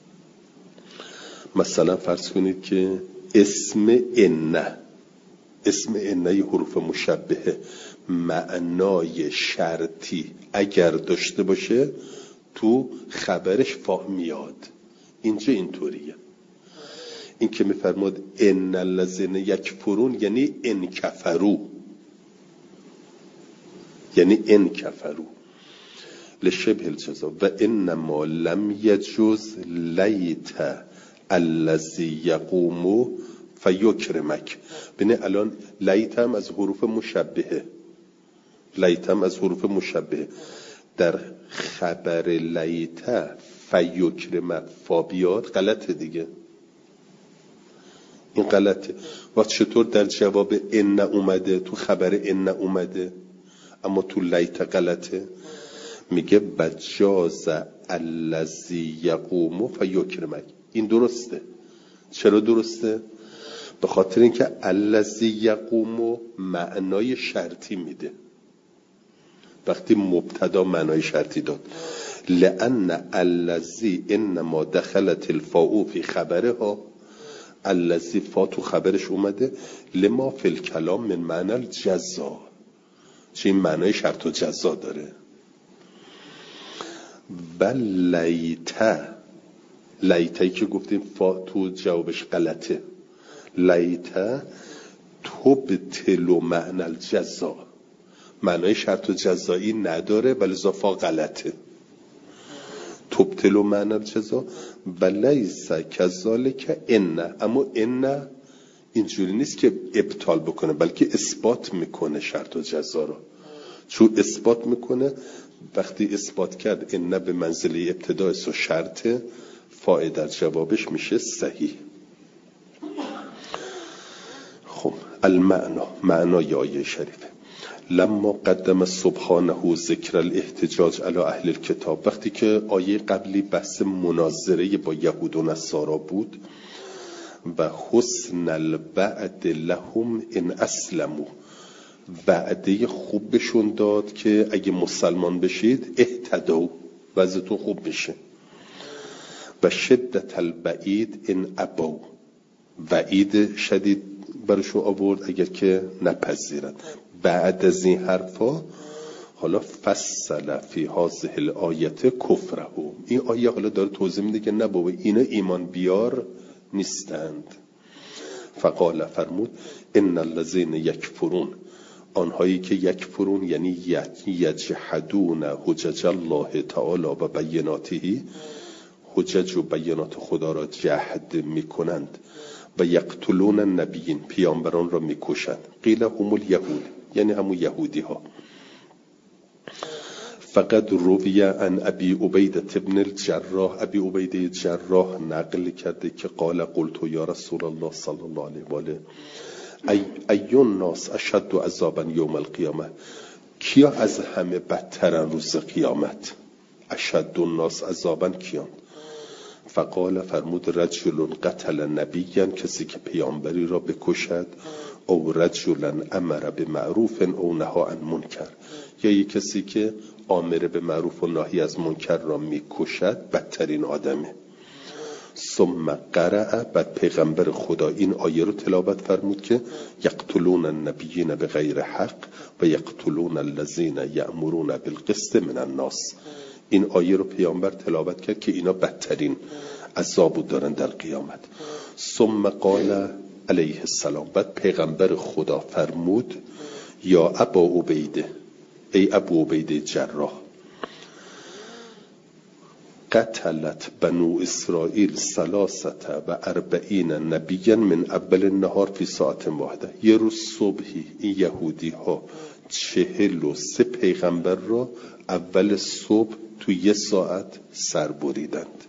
مثلا فرض کنید که اسم ان، اسم ان یه حروف مشبهه معنای شرطی اگر داشته باشه تو خبرش فا میاد. اینجا اینطوریه. این که میفرماد ان الذین یکفرون یعنی ان کفروا، یعنی ان کفروا لشبه الجزاء. و انما لم یجوز لیت الذی یقوم فیکرمک. ببین الان لیت هم از حروف مشبهه، لیت هم از حروف مشبهه، در خبر لیت فیکرمک فا بیاد غلطه دیگه، این غلطه. و چطور در جواب ان اومده، تو خبر ان اومده اما تو لیت غلطه؟ میگه بجاز الذی یقوم فیکرمک. این درسته. چرا درسته؟ به خاطر اینکه الذی یقوم معنای شرطی میده، وقتی مبتدا معنای شرطی داد. لان الذی انما دخلت الفاء فی خبرها، الذی فا تو خبرش اومده، لما فی الکلام من معنی الجزاء، چه این معنای شرط و جزا داره. بل لیت، لیتایی که گفتیم فا تو جوابش غلطه، لیت تبطل معنی الجزاء، معنای شرط و جزایی نداره ولی فا غلطه. تبطل معنی الجزاء بلیس کذالک ان، اما ان اینجوری نیست که ابطال بکنه بلکه اثبات میکنه شرط و جزا رو. چون اثبات میکنه. وقتی اثبات کرد این نه به منزله ابتدا است و شرطه، فاعل در جوابش میشه صحیح. خب المعنا، معنای آیه شریفه. لما قدم سبحانه ذکر الاحتجاج علی اهل الكتاب، وقتی که آیه قبلی بحث مناظره با یهود و نصارا بود و حسن الوعد لهم ان اسلموا، وعده خوب بهشون داد که اگه مسلمان بشید اهتدوا، وضعتون خوب میشه. و شدت الوعید ان ابوا، وعید شدید برشون آورد اگر که نپذیرند. بعد از این حرفا حالا فصل فی هذه الآیه کفرهم، این آیه حالا داره توضیح میده که نه بابا اینا ایمان بیار نیستند. فقال، فرمود ان الذين یکفرون، آنهایی که یکفرون یعنی یجحدون حجج الله تعالی و بیناته، حجج و بینات خدا را جحد میکنند. و یقتلون النبیین، پیامبران را میکشند. قیل هم الیهود، یعنی همون یهودی ها. فقد روی عن ابی عبیده ابن الجراح، ابی عبیده جراح نقل کرده که قال قلت یا رسول الله صلی الله علیه و آله ای ایون ناس اشد عذابا یوم القیامه، کیا از همه بدترن روز قیامت؟ اشد الناس عذابا کیان؟ فقال، فرمود رجل قتل نبیا، کسی که پیامبری را بکشد، او رجلا امر به معروف او نهی عن منکر، یا یک کسی که آمر به معروف و ناهی از منکر را میکشد، بدترین آدمه. ثم قرأ، بعد پیغمبر خدا این آیه رو تلاوت فرمود که یقتلون النبیین بغیر حق و یقتلون الذین یأمرون بالقسط من الناس. این آیه رو پیامبر تلاوت کرد که اینا بدترین عذابو دارن در قیامت. ثم قال علیه السلام، بعد پیغمبر خدا فرمود یا ابا عبیده، ای ابو عبیده جراح، قتلت بنو اسرائیل ثلاثه و اربعین نبیا من اول النهار فی ساعت واحده. یه روز صبحی این یهودی ها چهل و سه پیغمبر را اول صبح تو یه ساعت سر بریدند.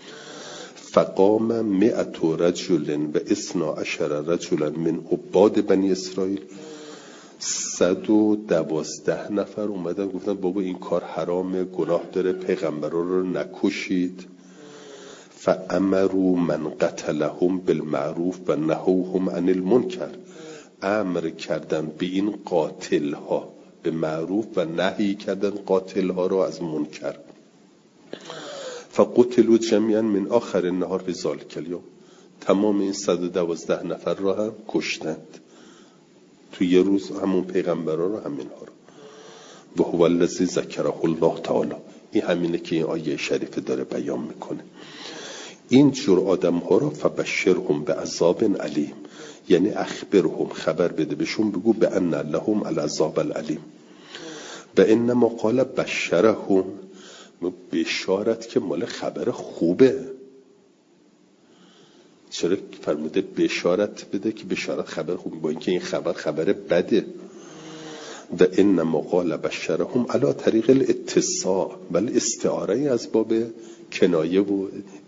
فقام مئت رجل و اثنا عشر رجلا من عباد بنی اسرائیل، صد و دوازده نفر اومدن گفتن بابا این کار حرامه، گناه داره، پیغمبران رو نکشید. فامروا من قتلهم بالمعروف و نهوهم عن المنکر، امر کردن به این قاتل ها به معروف و نهی کردن قاتل ها رو از منکر. فقتلوا جميعا من آخر النهار فی ذلک الیوم، تمام این صد و دوازده نفر را هم کشتند تو یه روز، همون پیغمبرا رو همین ها رو. و هو الذی ذکره الله تعالی، این همینه که این آیه شریف داره بیان میکنه. این جور آدم ها رو فبشرهم بعذاب علیم، یعنی اخبرهم، خبر بده بهشون، بگو به ان لهم العذاب العلیم. و انما قال بشرهم، بشارت که مال خبر خوبه. چرا فرموده بشارت بده که بشارت خبر خوبه، با اینکه این خبر خبر بده. و انما قال بشرهم علی طریق الاتصاع، بل استعاره از باب کنایه و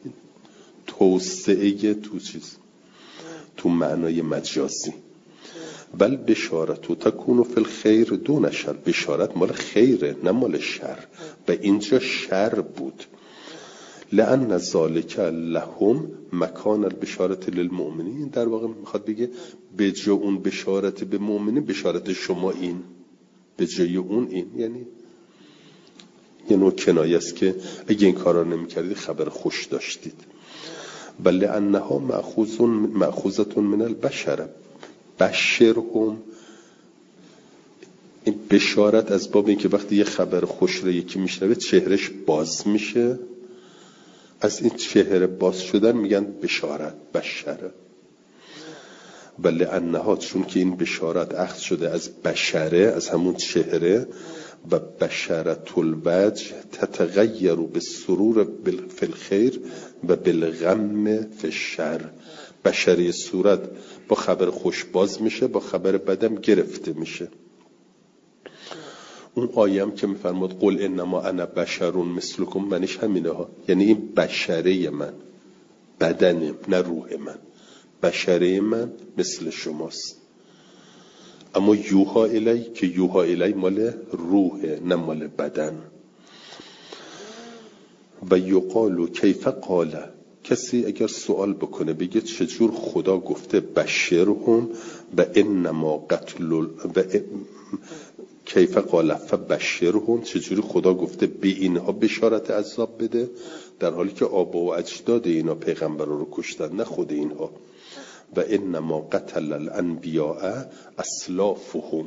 توسعه تو چیز، تو معنای مجازی. بل بشارت تکون فی الخیر دون شر، بشارت مال خیره نه مال شر، و اینجا شر بود. لأن ذالک لهم مکان البشارت للمؤمنین، در واقع میخواد بگه به جای اون بشارت به مؤمنین، بشارت شما این، به جای اون این، یعنی یه نوع کنایه است که اگه این کارا نمی‌کردید خبر خوش داشتید. بل انها مأخوذون مأخوذتون من البشر، بشرهم، این بشارت از باب این که وقتی یه خبر خوش رو یکی میشنوه چهرش باز میشه، از این چهره باز شدن میگن بشارت، بشره. بل انها، چون که این بشارت اخذ شده از بشره، از همون چهره، و بشرت الوجه تتغیر بالسرور فی الخیر و بالغم فی الشر، بشری صورت با خبر خوش باز میشه، با خبر بدم گرفته میشه. اون آیه هم که میفرماد قل انما انا بشر مثلکم، منش همینه ها، یعنی این بشره من، بدنم نه روح من، بشره من مثل شماست. اما یوها الی که یوها الی مال روحه نه مال بدن. و یقالو کیف قال، کسی اگر سوال بکنه بگه چجور خدا گفته بشرهم و انما قتل و کیف قال فبشرهم، چجوری خدا گفته به اینها بشارت عذاب بده در حالی که آبا و اجداد اینا پیغمبرا رو کشتن نه خود اینها. و انما قتل الانبیاء اسلافهم،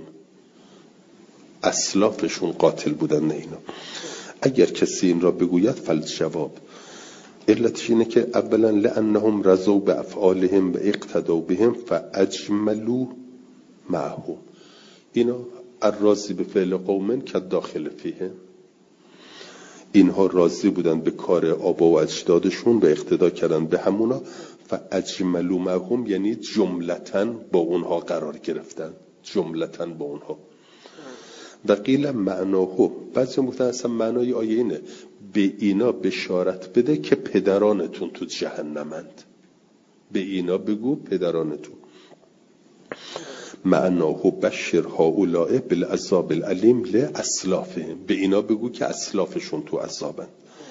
اسلافشون قاتل بودن نه اینا. اگر کسی این را بگوید فالجواب، علتش اینه که اولا لانهم رضوا بافعالهم و اقتدوا بهم فاجملوا معهم، اینا الراضی به فعل قوم که داخل فیه، اینها راضی بودن به کار آبا و اجدادشون و اقتدا کردن به همونا. فاجملوا معهم یعنی جملتاً با اونها قرار گرفتن، جملتاً با اونها. و قیل معناه، بعضی گفتن اصلا معنای آیه اینه به اینا بشارت بده که پدرانتون تو جهنمند، به اینا بگو پدرانتون. معناه بشر هؤلاء بالعذاب العلیم لاسلافهم، به اینا بگو که اسلافشون تو عذابن.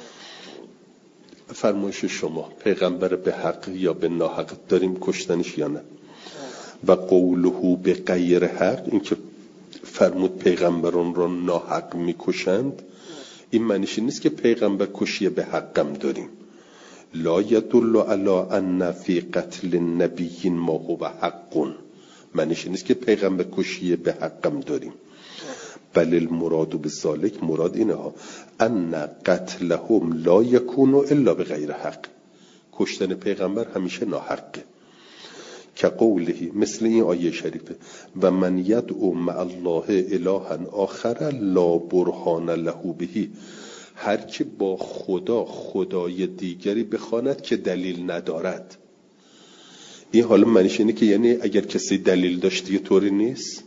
فرمایش شما پیغمبر به حق یا به ناحق داریم کشتنش یا نه؟ و قوله به غیر حق، این که فرمود پیغمبران را ناحق میکشند، این معنیش نیست که پیغمبر کشی به حقم داریم. لا یدل علی ان فی قتل نبی ما هو حق، معنیش نیست که پیغمبر کشی به حقم داریم. بل المراد بذالک، مراد اینه ها ان قتلهم لا یکون الا بغیر حق، کشتن پیغمبر همیشه ناحقه. که قوله، مثل این آیه شریفه و من یدعو مع الله الها آخر لا برهان له به، هر که با خدا خدای دیگری بخواند که دلیل ندارد. این حالا معنیش اینه که یعنی اگر کسی دلیل داشت دیگه طوری نیست،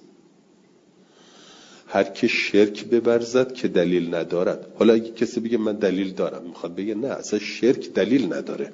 هر که شرک بورزد که دلیل ندارد. حالا اگه کسی بگه من دلیل دارم، میخواد بگه نه اصلا شرک دلیل نداره،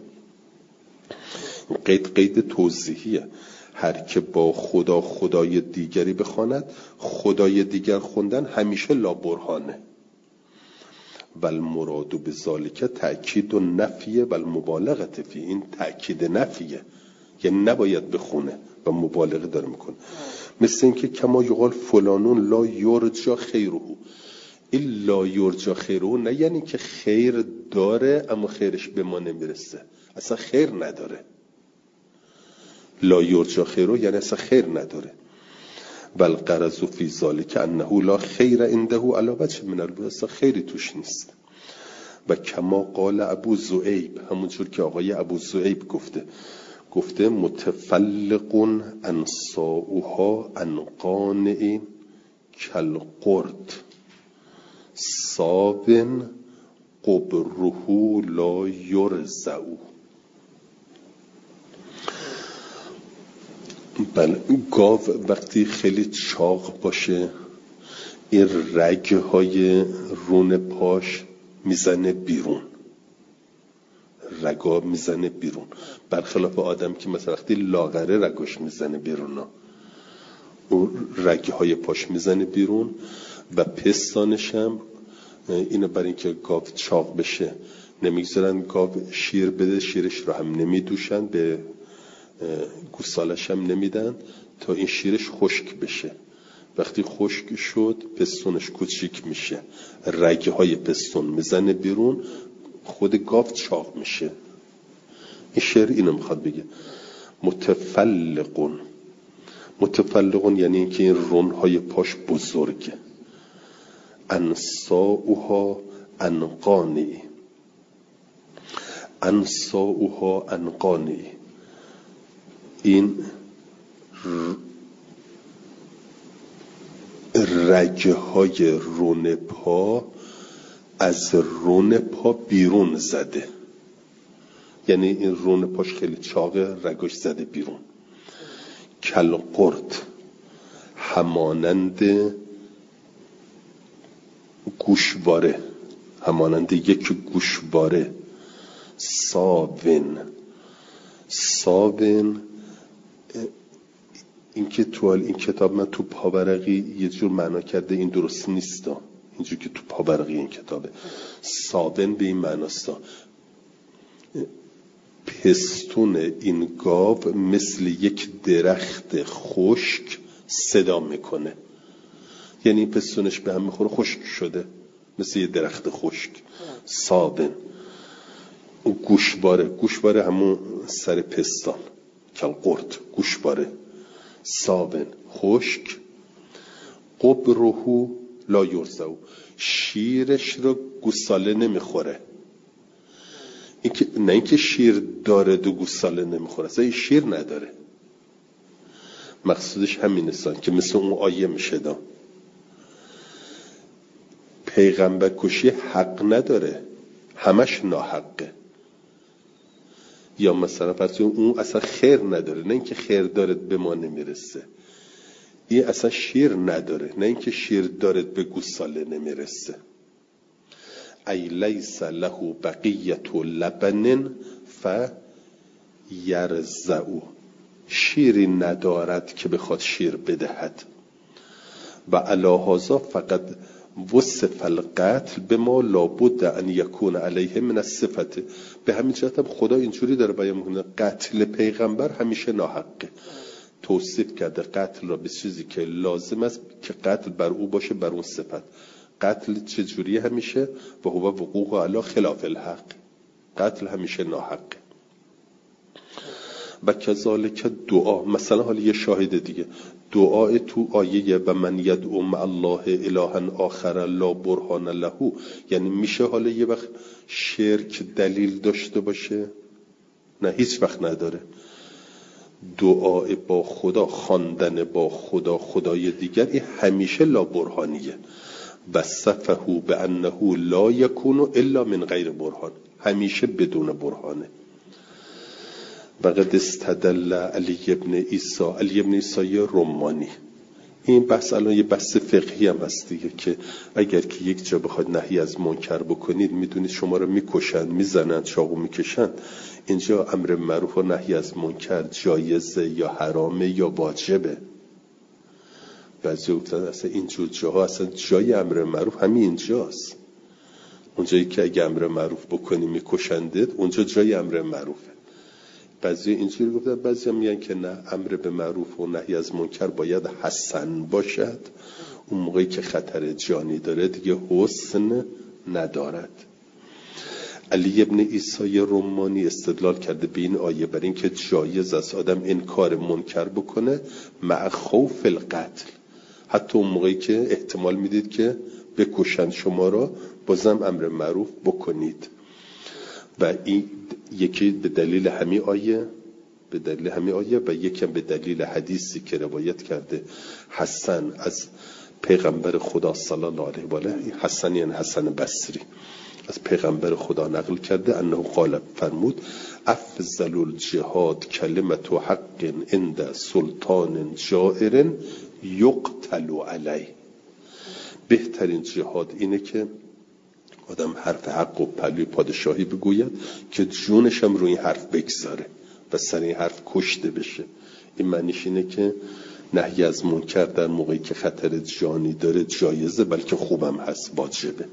قید قید توضیحیه. هر که با خدا خدای دیگری بخواند، خدای دیگر خوندن همیشه لا برهانه. و المراد بذالک تأکید و نفیه و المبالغه فی، این تأکید نفیه یعنی نباید بخونه و مبالغه داره میکنه. مثل این که کما یقال فلانون لا یرجا خیره، این لا یرجا خیره نه یعنی که خیر داره اما خیرش به ما نمیرسه، اصلا خیر نداره. لا یرجا خیره یعنی اصلا خیر نداره. بل غرض فی ذلک انه لا خیر عنده علی وجه من الوجوه، اصلا خیری توش نیست. و کما قال ابو ذؤیب، همونجور که آقای ابو ذؤیب گفته گفته متفلق انصاؤها عن قانع کالقرد صاب قبره لا یرزع. بله، گاو وقتی خیلی چاق باشه این رگ های رون پاش میزنه بیرون، رگا میزنه بیرون، برخلاف آدم که مثلا وقتی لاغره رگاش میزنه بیرون، اون رگ های پاش میزنه بیرون. و پستانش هم اینو برای اینکه گاو چاق بشه نمیگذارن گاو شیر بده، شیرش رو هم نمیدوشن، به گوسالش هم نمیدن تا این شیرش خشک بشه. وقتی خشک شد پستونش کوچیک میشه، رگ های پستون میزنه بیرون، خود گاو چاق میشه. این شعر اینو میخواد بگه متفلقون. متفلقون یعنی اینکه این رونهای پاش بزرگه. انصاؤها انقانی، انصاؤها انقانی، این رگه های رون پا از رون پا بیرون زده، یعنی این رون پاش خیلی چاقه، رگاش زده بیرون. کالقرد، همانند گوشواره همانند یک گوشواره. ساون ساون این که تو این کتاب من تو پاورقی یه جور معنا کرده، این درست نیست اینجور که تو پاورقی این کتابه. ساون به این معناستا پستون این گاو مثل یک درخت خشک صدا میکنه، یعنی پستونش به هم میخوره خشک شده مثل یه درخت خشک. ساون. گوشواره گوشواره همون سر پستان کل قرد گوشواره. ساون خشک. قبرهو لا یرزو شیرش رو گوساله نمیخوره. این که نه اینکه شیر داره دو گوساله نمیخوره، اصلا این شیر نداره. مقصودش همین است که مثل اون آیه میشه دا پیغمبر کشی حق نداره، همش ناحقه. یا مثلا فرض اون اصلا خیر نداره، نه اینکه خیر داره به ما نمیرسه. این اصلا شیر نداره، نه اینکه شیر داره به گوساله نمیرسه. ای لیس له بقیت لبن فیرزعو شیری ندارد که بخواد شیر بدهد. و علی هذا فقط وصف القتل به ما لابد ان یکون علیه من الصفت. به همین جهت هم خدا اینجوری داره بیان میکنه قتل پیغمبر همیشه ناحقه. توصیف کرده قتل را به چیزی که لازم است که قتل بر او باشه، بر اون صفت. قتل چجوری همیشه؟ و هو وقوع علی خلاف الحق. قتل همیشه ناحقه. و کذالک دعا. مثلا حالا یه شاهد دیگه، دعای تو آیه و من یدعو مع الله الها آخر لا برهان له، یعنی میشه حالا یه وقت شرک دلیل داشته باشه؟ نه، هیچ وقت نداره. دعای با خدا، خواندن با خدا خدای دیگر، این همیشه لا برهانیه. وصفه بانه لا یکون الا من غیر برهان، همیشه بدون برهانه. وقد استدل علی ابن عیسی علی ابن عیسی رمانی. این بحث الان یه بحث فقهی هم هست دیگه، که اگر که یک جا بخواد نهی از منکر بکنید، میدونید شما رو میکشن، میزنن، چاقو میکشن. اینجا امر معروف و نهی از منکر جایزه یا حرامه یا واجبه. بعضی گفتن اصلا اینجور جاها اصلا جای امر معروف همین اینجاست. اونجایی که اگه امر معروف بکنی میکشندت، اونجا جای امر معروفه. بعضی اینجوری گفتن، بعضی هم میگن که نه، امر به معروف و نهی از منکر باید حسن باشد. اون موقعی که خطر جانی داره دیگه حسن ندارد. علی ابن عیسی رمانی استدلال کرده به این آیه بر این که جایز است آدم انکار منکر بکنه مع خوف القتل، حتی اون موقعی که احتمال میدید که بکشن شما را، بازم امر معروف بکنید. و این یکی به دلیل همین آیه به دلیل همین آیه و یکی به دلیل حدیثی که روایت کرده حسن از پیغمبر خدا صلی الله علیه و آله. حسن یعنی حسن بصری، از پیغمبر خدا نقل کرده انه قال، فرمود افضل الجهاد کلمت حق عند سلطان جائر یقتل علیه. بهترین جهاد اینه که آدم حرف حق و پلوی پادشاهی بگوید که جونش هم روی این حرف بگذاره و سر این حرف کشته بشه. این معنیش اینه که نهی از منکر در موقعی که خطر جانی داره جایزه، بلکه خوبم هست، واجبه.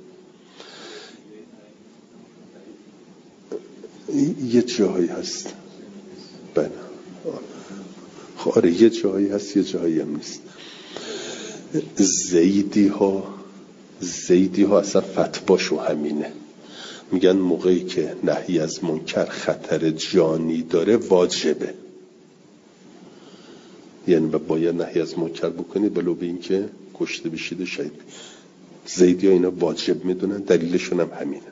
یه جایی هست، بله، آره یه جایی هست، یه جایی هم نیست. زیدی ها زیدی ها اصلا فتواشو همینه، میگن موقعی که نهی از منکر خطر جانی داره واجبه، یعنی باید نهی از منکر بکنی بلو به این که کشته بشید شهید. زیدی ها اینا واجب میدونن، دلیلشون هم همینه.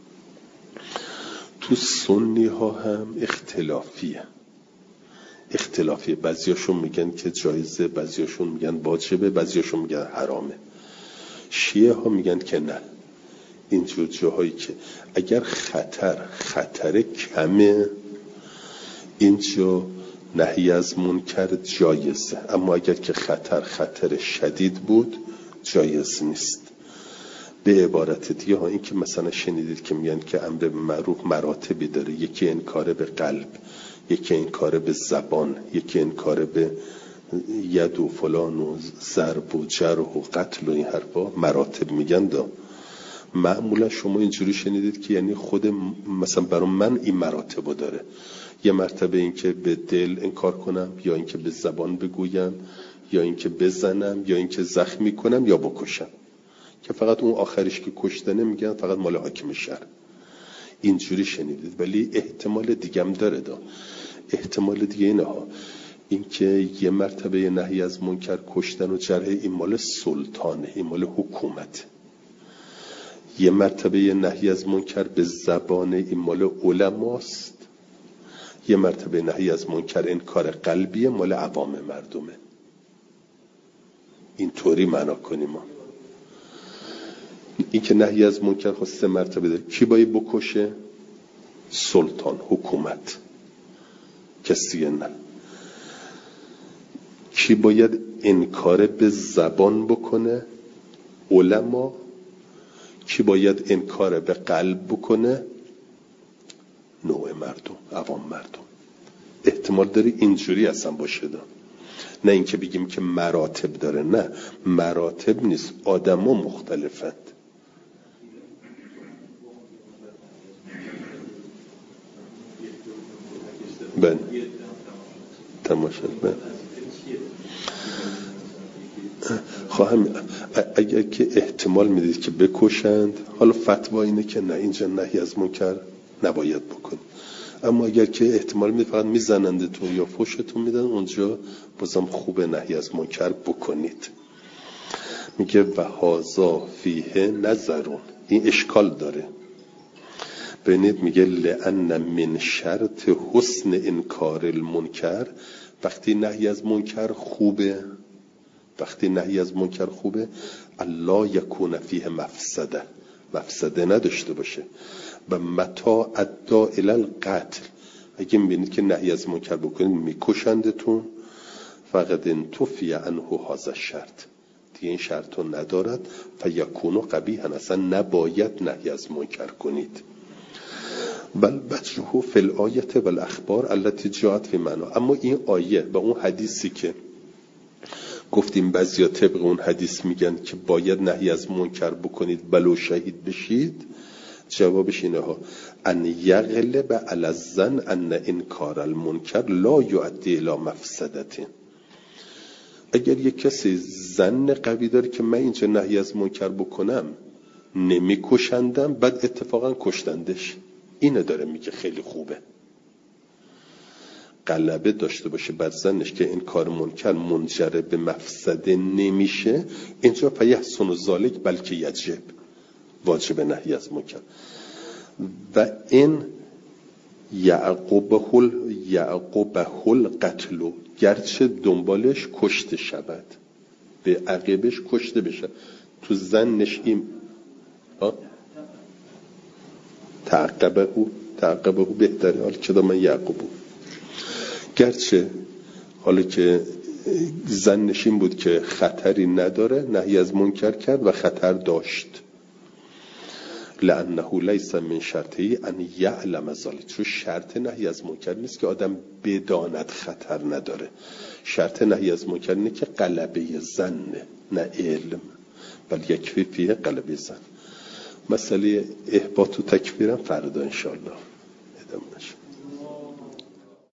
تو سنی ها هم اختلافیه اختلافیه بعضیاشون میگن که جایزه، بعضیاشون میگن واجبه، بعضیاشون میگن حرامه. شیعه ها میگن که نه، اینجور جاهایی که اگر خطر خطر کمه اینجا نهی از منکر جایزه، اما اگر که خطر خطر شدید بود جایز نیست. به عبارت دیگه ها، این که مثلا شنیدید که میگن که امر به معروف مراتبی داره، یکی انکار به قلب، یکی انکار به زبان، یکی انکار به ید و فلان و ضرب و جرح و قتل و این حرفا مراتب میگن دا. معمولا شما اینجوری شنیدید که یعنی خود مثلا برای من این مراتب داره، یه مرتبه این که به دل انکار کنم، یا این که به زبان بگویم، یا این که بزنم، یا این که زخمی کنم، یا بکشم، که فقط اون آخریش که کشتنه میگن فقط مال حاکم شهر. اینجوری شنیدید. ولی احتمال دیگم داره دا. احتمال دیگه اینه ها، این که یه مرتبه نهی از منکر کشتن و جرح این مال سلطانه، این مال حکومت. یه مرتبه نهی از منکر به زبان این مال علماست. یه مرتبه نهی از منکر انکار قلبی مال عوام مردمه. اینطوری معنا کنیم ما. این که نهی از منکر خواست سه مرتبه داره. کی باید بکشه؟ سلطان، حکومت، کسی نه. کی باید انکار به زبان بکنه؟ علما. کی باید انکار به قلب بکنه؟ نوع مردم، عوام مردم. احتمال داره اینجوری اصلا باشه دا. نه اینکه بگیم که مراتب داره، نه مراتب نیست، آدم ها مختلفند. بله تماشا بله. خواهم اگر که احتمال میدید که بکشند، حالا فتوا اینه که نه، اینجا نهی از منکر نباید بکن، اما اگر که احتمال میدید فقط میزنندتون یا فوشتون میدن، اونجا بازم خوب نهی از منکر بکنید. میگه و هازا فیه نظرون، این اشکال داره. ببینید میگه لأن من شرط حسن انکار المنکر، وقتی نهی از منکر خوبه، وقتی نهی از منکر خوبه، الله یکون فیه مفسده، مفسده نداشته باشه. و متا ادعا الی القتل، اگه میبینید که نهی از منکر بکنید میکشندتون، فقط انتفی عنه هذا الشرط، دیگه این شرط رو ندارد، فیکونو قبیحا، اصلا نباید نهی از منکر کنید. بل بچهو فی الآیت و الاخبار التي جاءت فی معنا، اما این آیه و اون حدیثی که گفتیم بعضیا طبق اون حدیث میگن که باید نهی از منکر بکنید بلو شهید بشید، جوابش اینه ها، ان یغلب علی الظن ان انکار المنکر لا یؤدی الی مفسدت. اگر یک کسی ظن قوی داره که من اینجا نهی از منکر بکنم نمیکشندم، بعد اتفاقا کشتندش، اینه داره میگه خیلی خوبه. غلبه داشته باشه بر ظنش که این کار منکر منجر به مفسده نمیشه، اینجا فیحسن ذالک بلکه یجب، واجب نهی از منکر. و این یعقوب هل یعقوب هل قتلو، گرچه دنبالش کشته شود، به عقبش کشته بشه، تو ظنش این تعقبه او تعقبه او بهتره، حالا که من یعقوبو، گرچه حالا که ظنش این بود که خطری نداره، نهی از منکر کرد و خطر داشت. لانه لیس من شرطی ان یعلم ذلک، چون شرط نهی از منکر نیست که آدم بداند خطر نداره، شرط نهی از منکر اینه که غلبه ظن نه علم، بل یکفی فیه غلبه ظن. مسئله احباط و تکفیرم فردا انشاءالله ادامه میشه.